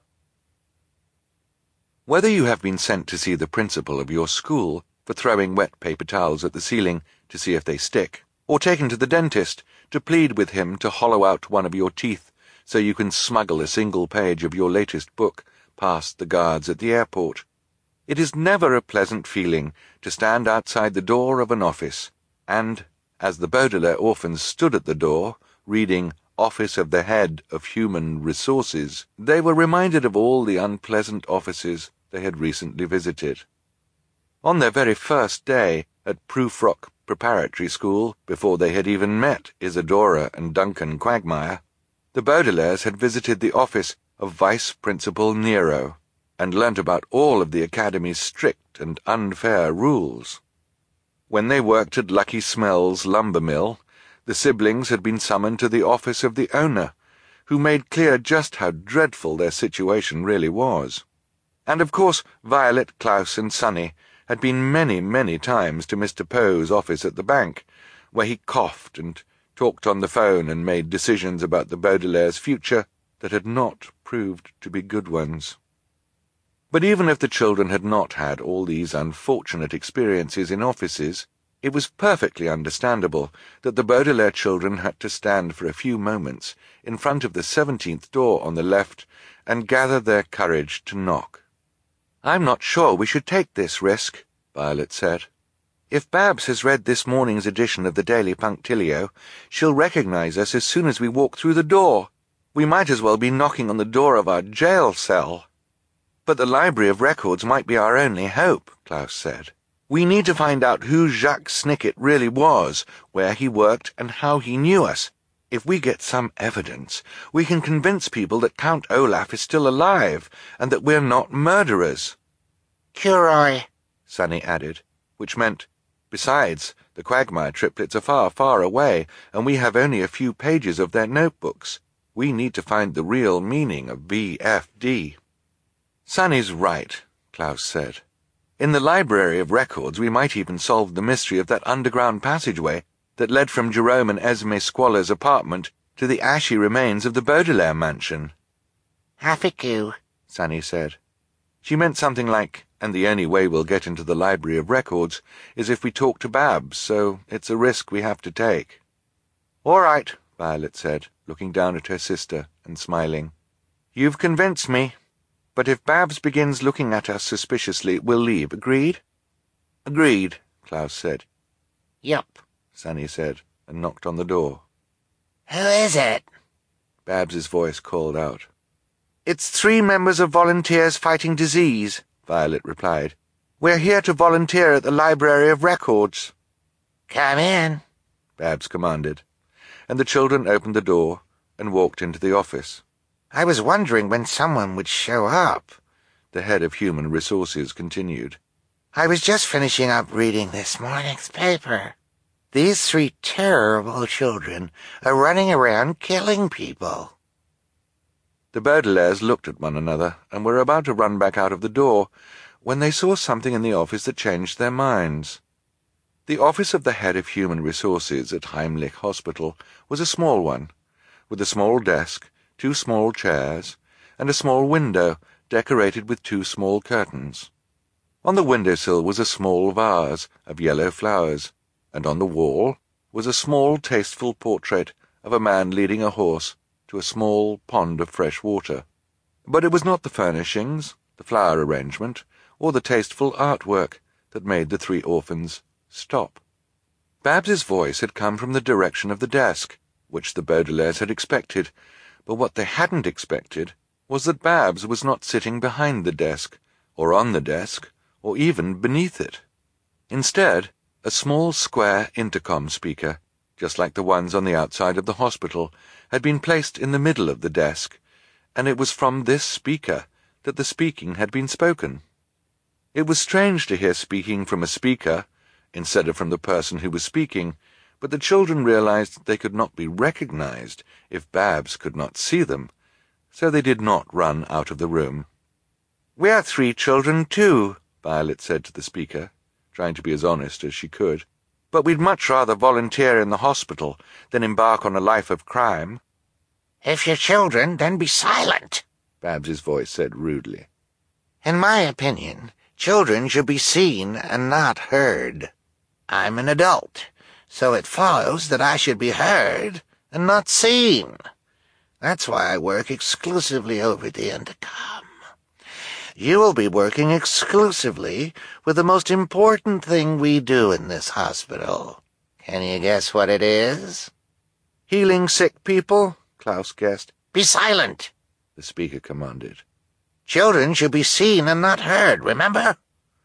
Whether you have been sent to see the principal of your school for throwing wet paper towels at the ceiling to see if they stick, or taken to the dentist to plead with him to hollow out one of your teeth so you can smuggle a single page of your latest book past the guards at the airport, it is never a pleasant feeling to stand outside the door of an office and, as the Baudelaire orphans stood at the door, reading Office of the Head of Human Resources, they were reminded of all the unpleasant offices they had recently visited. On their very first day at Prufrock Preparatory School, before they had even met Isadora and Duncan Quagmire, the Baudelaires had visited the office of Vice Principal Nero and learnt about all of the Academy's strict and unfair rules. When they worked at Lucky Smell's lumber mill, the siblings had been summoned to the office of the owner, who made clear just how dreadful their situation really was. And of course Violet, Klaus, and Sunny had been many, many times to Mr. Poe's office at the bank, where he coughed and talked on the phone and made decisions about the Baudelaire's future that had not proved to be good ones. But even if the children had not had all these unfortunate experiences in offices, it was perfectly understandable that the Baudelaire children had to stand for a few moments in front of the 17th door on the left and gather their courage to knock. "I'm not sure we should take this risk," Violet said. "If Babs has read this morning's edition of the Daily Punctilio, she'll recognize us as soon as we walk through the door. We might as well be knocking on the door of our jail cell." "But the Library of Records might be our only hope," Klaus said. "We need to find out who Jacques Snicket really was, where he worked, and how he knew us. If we get some evidence, we can convince people that Count Olaf is still alive, and that we're not murderers." "Curoi," Sunny added, which meant, besides, the Quagmire triplets are far, far away, and we have only a few pages of their notebooks. We need to find the real meaning of VFD. "Sunny's right," Klaus said. "In the Library of Records we might even solve the mystery of that underground passageway that led from Jerome and Esme Squaller's apartment to the ashy remains of the Baudelaire mansion." "Hafiku," Sunny said. She meant something like, "And the only way we'll get into the Library of Records is if we talk to Babs, so it's a risk we have to take." "All right," Violet said, looking down at her sister and smiling. "You've convinced me. But if Babs begins looking at us suspiciously, we'll leave. Agreed?" "Agreed," Klaus said. "Yup," Sunny said, and knocked on the door. "Who is it?" Babs's voice called out. "It's 3 members of Volunteers Fighting Disease," Violet replied. "We're here to volunteer at the Library of Records." "Come in," Babs commanded, and the children opened the door and walked into the office. "I was wondering when someone would show up," the head of Human Resources continued. "I was just finishing up reading this morning's paper. These 3 terrible children are running around killing people." The Baudelaires looked at one another and were about to run back out of the door when they saw something in the office that changed their minds. The office of the head of Human Resources at Heimlich Hospital was a small one, with a small desk, 2 small chairs, and a small window decorated with 2 small curtains. On the windowsill was a small vase of yellow flowers, and on the wall was a small, tasteful portrait of a man leading a horse to a small pond of fresh water. But it was not the furnishings, the flower arrangement, or the tasteful artwork that made the 3 orphans stop. Babs's voice had come from the direction of the desk, which the Baudelaires had expected, but what they hadn't expected was that Babs was not sitting behind the desk, or on the desk, or even beneath it. Instead, a small square intercom speaker, just like the ones on the outside of the hospital, had been placed in the middle of the desk, and it was from this speaker that the speaking had been spoken. It was strange to hear speaking from a speaker, instead of from the person who was speaking, but the children realized that they could not be recognized if Babs could not see them, so they did not run out of the room. "We're 3 children too," Violet said to the speaker, trying to be as honest as she could, "but we'd much rather volunteer in the hospital than embark on a life of crime." "If you're children, then be silent," Babs's voice said rudely. "In my opinion, children should be seen and not heard. I'm an adult, so it follows that I should be heard and not seen. That's why I work exclusively over the intercom. You will be working exclusively with the most important thing we do in this hospital. Can you guess what it is?" "Healing sick people," Klaus guessed. "Be silent," the speaker commanded. "Children should be seen and not heard, remember?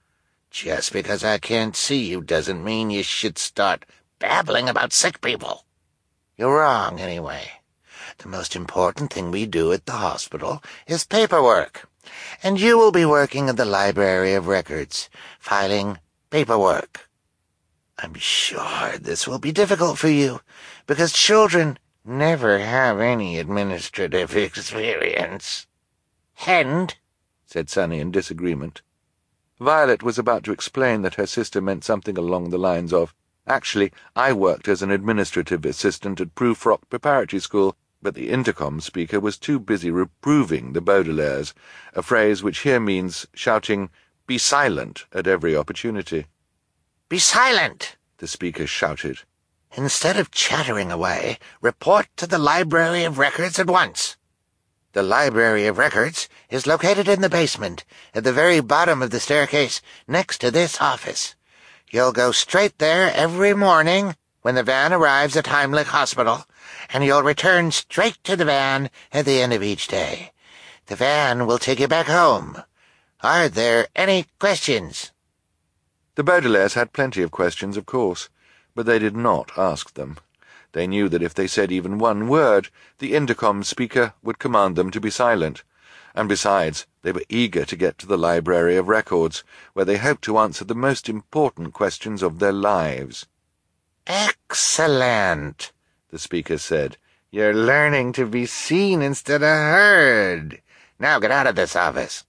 Just because I can't see you doesn't mean you should start babbling about sick people. You're wrong, anyway. The most important thing we do at the hospital is paperwork, and you will be working at the Library of Records, filing paperwork. I'm sure this will be difficult for you, because children never have any administrative experience." "And," said Sunny in disagreement. Violet was about to explain that her sister meant something along the lines of, "Actually, I worked as an administrative assistant at Prufrock Preparatory School," but the intercom speaker was too busy reproving the Baudelaires, a phrase which here means shouting, "Be silent," at every opportunity. "Be silent," the speaker shouted. "Instead of chattering away, report to the Library of Records at once. The Library of Records is located in the basement, at the very bottom of the staircase, next to this office. You'll go straight there every morning when the van arrives at Heimlich Hospital, and you'll return straight to the van at the end of each day. The van will take you back home. Are there any questions?" The Baudelaires had plenty of questions, of course, but they did not ask them. They knew that if they said even one word, the intercom speaker would command them to be silent, and besides, they were eager to get to the Library of Records, where they hoped to answer the most important questions of their lives. "Excellent," the speaker said. "You're learning to be seen instead of heard. Now get out of this office."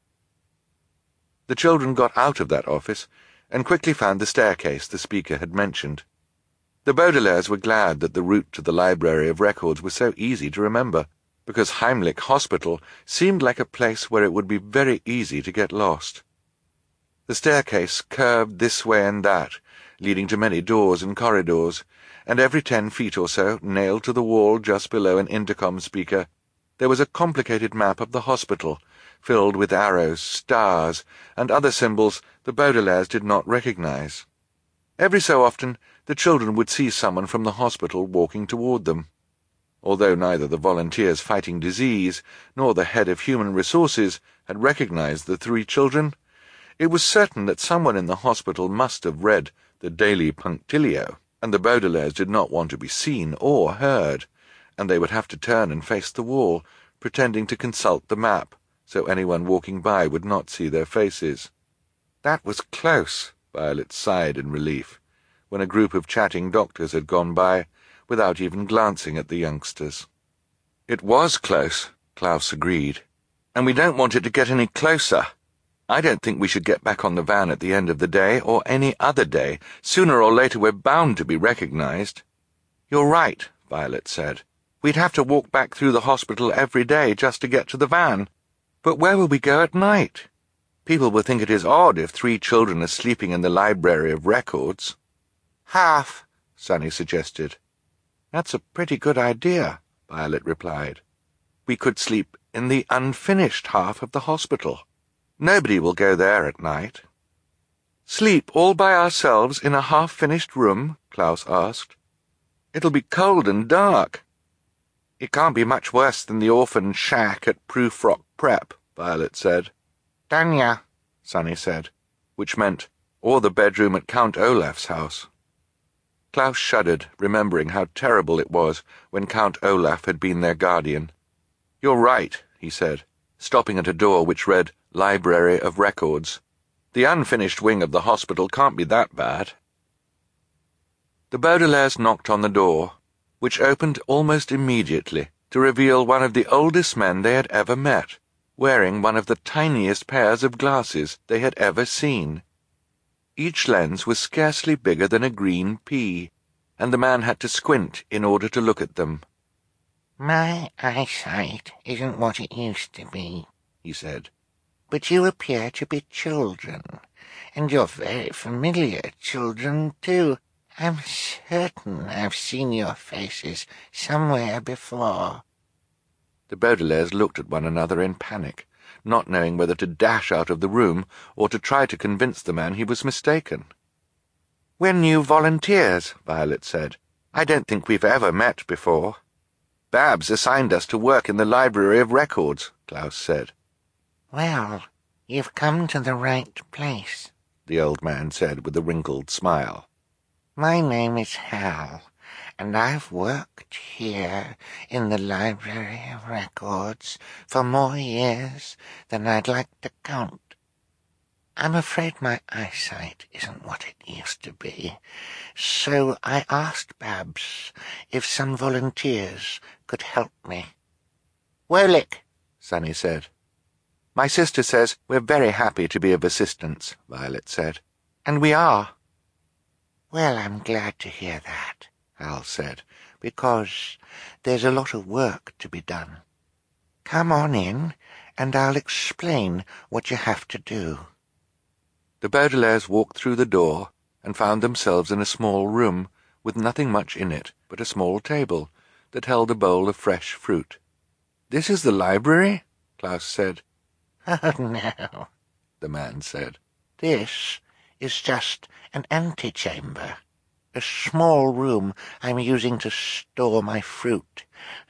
The children got out of that office and quickly found the staircase the speaker had mentioned. The Baudelaires were glad that the route to the Library of Records was so easy to remember, because Heimlich Hospital seemed like a place where it would be very easy to get lost. The staircase curved this way and that, leading to many doors and corridors, and every 10 feet or so, nailed to the wall just below an intercom speaker, there was a complicated map of the hospital, filled with arrows, stars, and other symbols the Baudelaires did not recognize. Every so often, the children would see someone from the hospital walking toward them. Although neither the volunteers fighting disease nor the head of human resources had recognized the 3 children, it was certain that someone in the hospital must have read the Daily Punctilio, and the Baudelaires did not want to be seen or heard, and they would have to turn and face the wall, pretending to consult the map, so anyone walking by would not see their faces. "That was close," Violet sighed in relief, when a group of chatting doctors had gone by, without even glancing at the youngsters. "It was close," Klaus agreed, "and we don't want it to get any closer. I don't think we should get back on the van at the end of the day, or any other day. Sooner or later we're bound to be recognized." "You're right," Violet said. We'd have to walk back through the hospital every day just to get to the van. But where will we go at night? People will think it is odd if 3 children are sleeping in the Library of Records. Half, Sunny suggested. That's a pretty good idea, Violet replied. We could sleep in the unfinished half of the hospital. Nobody will go there at night. Sleep all by ourselves in a half-finished room? Klaus asked. It'll be cold and dark. It can't be much worse than the orphan shack at Prufrock Prep, Violet said. Danya, Sunny said, which meant, or the bedroom at Count Olaf's house. Klaus shuddered, remembering how terrible it was when Count Olaf had been their guardian. You're right, he said, stopping at a door which read Library of Records. The unfinished wing of the hospital can't be that bad. The Baudelaires knocked on the door, which opened almost immediately to reveal one of the oldest men they had ever met, wearing one of the tiniest pairs of glasses they had ever seen. Each lens was scarcely bigger than a green pea, and the man had to squint in order to look at them. My eyesight isn't what it used to be, he said. But you appear to be children, and you're very familiar children, too. I'm certain I've seen your faces somewhere before. The Baudelaires looked at one another in panic, not knowing whether to dash out of the room or to try to convince the man he was mistaken. We're new volunteers, Violet said. I don't think we've ever met before. Babs assigned us to work in the Library of Records, Klaus said. Well, you've come to the right place, the old man said with a wrinkled smile. My name is Hal, and I've worked here in the Library of Records for more years than I'd like to count. I'm afraid my eyesight isn't what it used to be, so I asked Babs if some volunteers could help me. Wolik, Sunny said. My sister says we're very happy to be of assistance, Violet said. And we are. Well, I'm glad to hear that, Hal said, because there's a lot of work to be done. Come on in, and I'll explain what you have to do. The Baudelaires walked through the door and found themselves in a small room with nothing much in it but a small table that held a bowl of fresh fruit. This is the library? Klaus said. Oh, no, the man said. This is just an antechamber, a small room I'm using to store my fruit.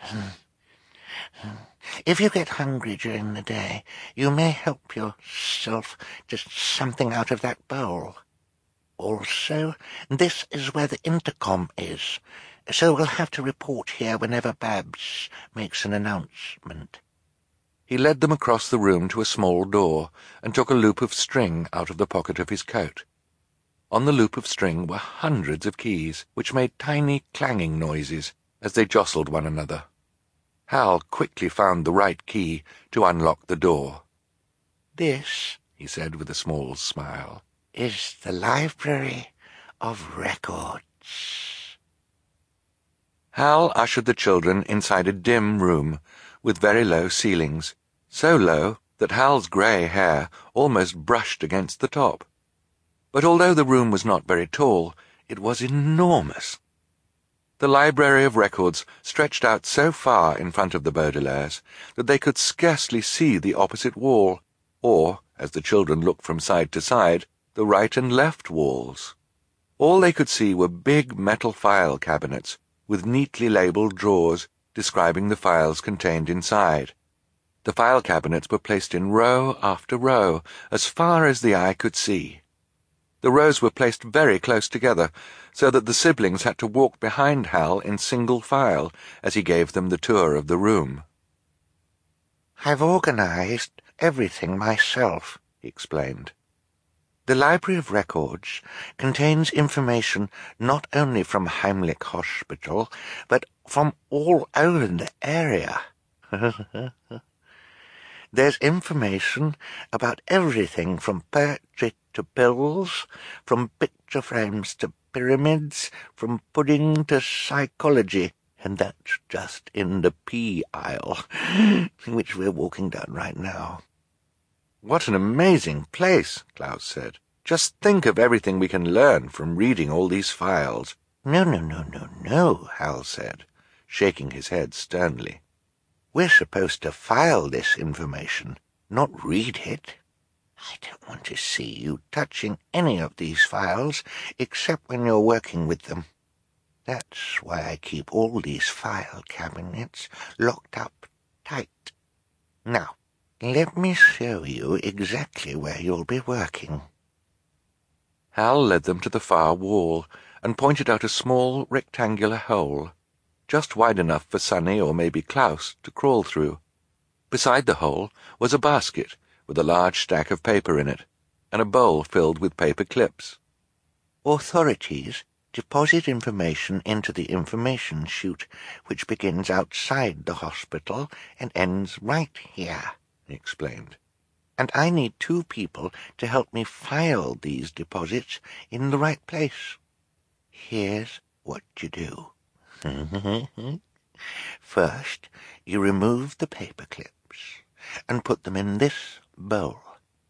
If you get hungry during the day, you may help yourself to something out of that bowl. Also, this is where the intercom is, so we'll have to report here whenever Babs makes an announcement. He led them across the room to a small door and took a loop of string out of the pocket of his coat. On the loop of string were hundreds of keys, which made tiny clanging noises as they jostled one another. Hal quickly found the right key to unlock the door. This, he said with a small smile, is the Library of Records. Hal ushered the children inside a dim room with very low ceilings, so low that Hal's grey hair almost brushed against the top. But although the room was not very tall, it was enormous. The Library of Records stretched out so far in front of the Baudelaires that they could scarcely see the opposite wall, or, as the children looked from side to side, the right and left walls. All they could see were big metal file cabinets with neatly labelled drawers describing the files contained inside. The file cabinets were placed in row after row, as far as the eye could see. The rows were placed very close together, so that the siblings had to walk behind Hal in single file as he gave them the tour of the room. I've organized everything myself, he explained. The Library of Records contains information not only from Heimlich Hospital, but from all over the area. There's information about everything from poetry to pills, from picture frames to pyramids, from pudding to psychology, And that's just in the P aisle, which we're walking down right now. What an amazing place, Klaus said. Just think of everything we can learn from reading all these files. No, Hal said, shaking his head sternly. We're supposed to file this information, not read it. I don't want to see you touching any of these files except when you're working with them. That's why I keep all these file cabinets locked up tight. Now, let me show you exactly where you'll be working. Hal led them to the far wall and pointed out a small rectangular hole, just wide enough for Sonny or maybe Klaus to crawl through. Beside the hole was a basket with a large stack of paper in it, and a bowl filled with paper clips. Authorities deposit information into the information chute, which begins outside the hospital and ends right here, he explained. And I need 2 people to help me file these deposits in the right place. Here's what you do. First, you remove the paper clips and put them in this bowl.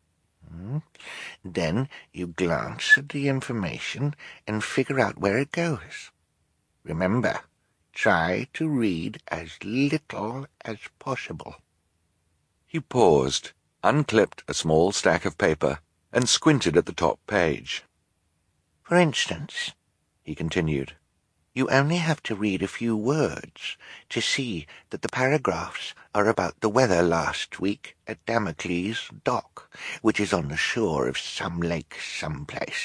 Then you glance at the information and figure out where it goes. Remember, try to read as little as possible. He paused, unclipped a small stack of paper, and squinted at the top page. For instance, he continued, you only have to read a few words to see that the paragraphs are about the weather last week at Damocles Dock, which is on the shore of some lake someplace.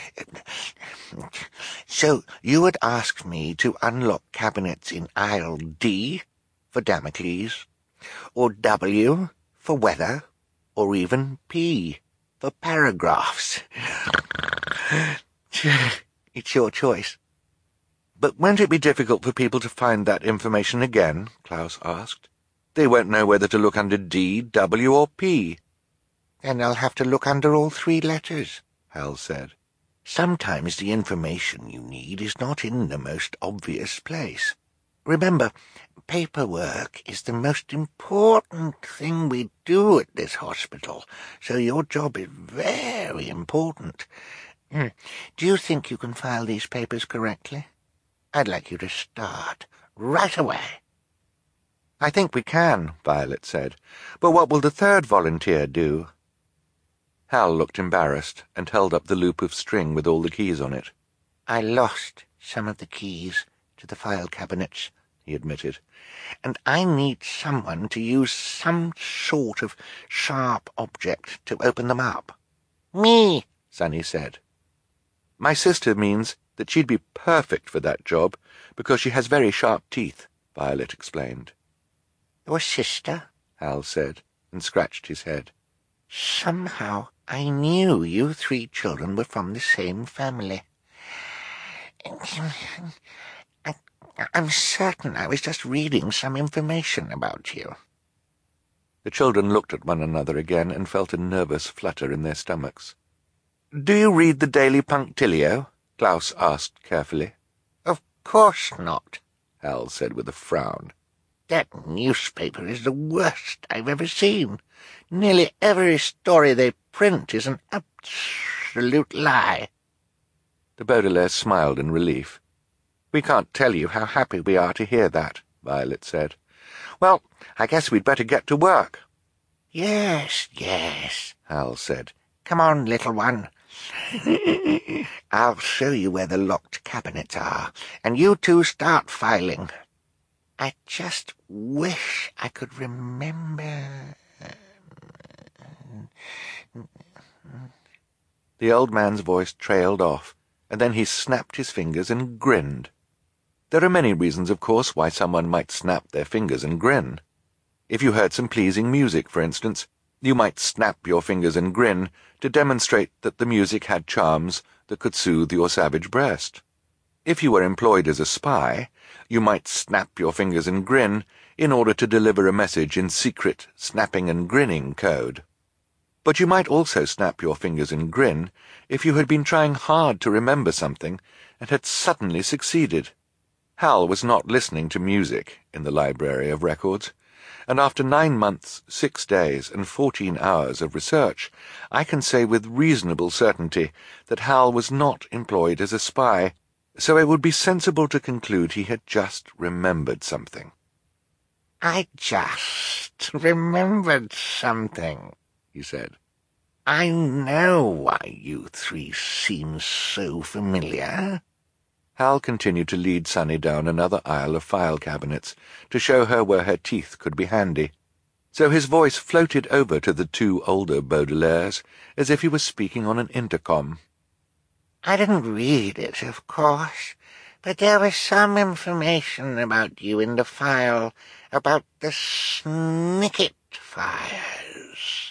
So you would ask me to unlock cabinets in aisle D for Damocles, or W for weather, or even P for paragraphs. It's your choice. But won't it be difficult for people to find that information again? Klaus asked. They won't know whether to look under D, W, or P. Then I'll have to look under all 3 letters, Hal said. Sometimes the information you need is not in the most obvious place. Remember, paperwork is the most important thing we do at this hospital, so your job is very important. Do you think you can file these papers correctly? I'd like you to start right away. I think we can, Violet said. But what will the 3rd volunteer do? Hal looked embarrassed and held up the loop of string with all the keys on it. I lost some of the keys to the file cabinets, he admitted, and I need someone to use some sort of sharp object to open them up. Me, Sonny said. My sister means that she'd be perfect for that job because she has very sharp teeth, Violet explained. Your sister? Hal said, and scratched his head. Somehow I knew you 3 children were from the same family. I'm certain I was just reading some information about you. The children looked at one another again and felt a nervous flutter in their stomachs. Do you read the Daily Punctilio? Klaus asked carefully. Of course not, Hal said with a frown. That newspaper is the worst I've ever seen. Nearly every story they print is an absolute lie. The Baudelaires smiled in relief. We can't tell you how happy we are to hear that, Violet said. Well, I guess we'd better get to work. Yes, Hal said. Come on, little one. I'll show you where the locked cabinets are, and you 2 start filing. I just wish I could remember. The old man's voice trailed off, and then he snapped his fingers and grinned. There are many reasons, of course, why someone might snap their fingers and grin. If you heard some pleasing music, for instance, you might snap your fingers and grin to demonstrate that the music had charms that could soothe your savage breast. If you were employed as a spy, you might snap your fingers and grin in order to deliver a message in secret snapping and grinning code. But you might also snap your fingers and grin if you had been trying hard to remember something and had suddenly succeeded. Hal was not listening to music in the Library of Records, and after 9 months, 6 days, and 14 hours of research, I can say with reasonable certainty that Hal was not employed as a spy, so it would be sensible to conclude he had just remembered something. "I just remembered something," he said. "I know why you three seem so familiar." Hal continued to lead Sunny down another aisle of file cabinets to show her where her teeth could be handy, so his voice floated over to the 2 older Baudelaires as if he was speaking on an intercom. "I didn't read it, of course, but there was some information about you in the file, about the Snicket files."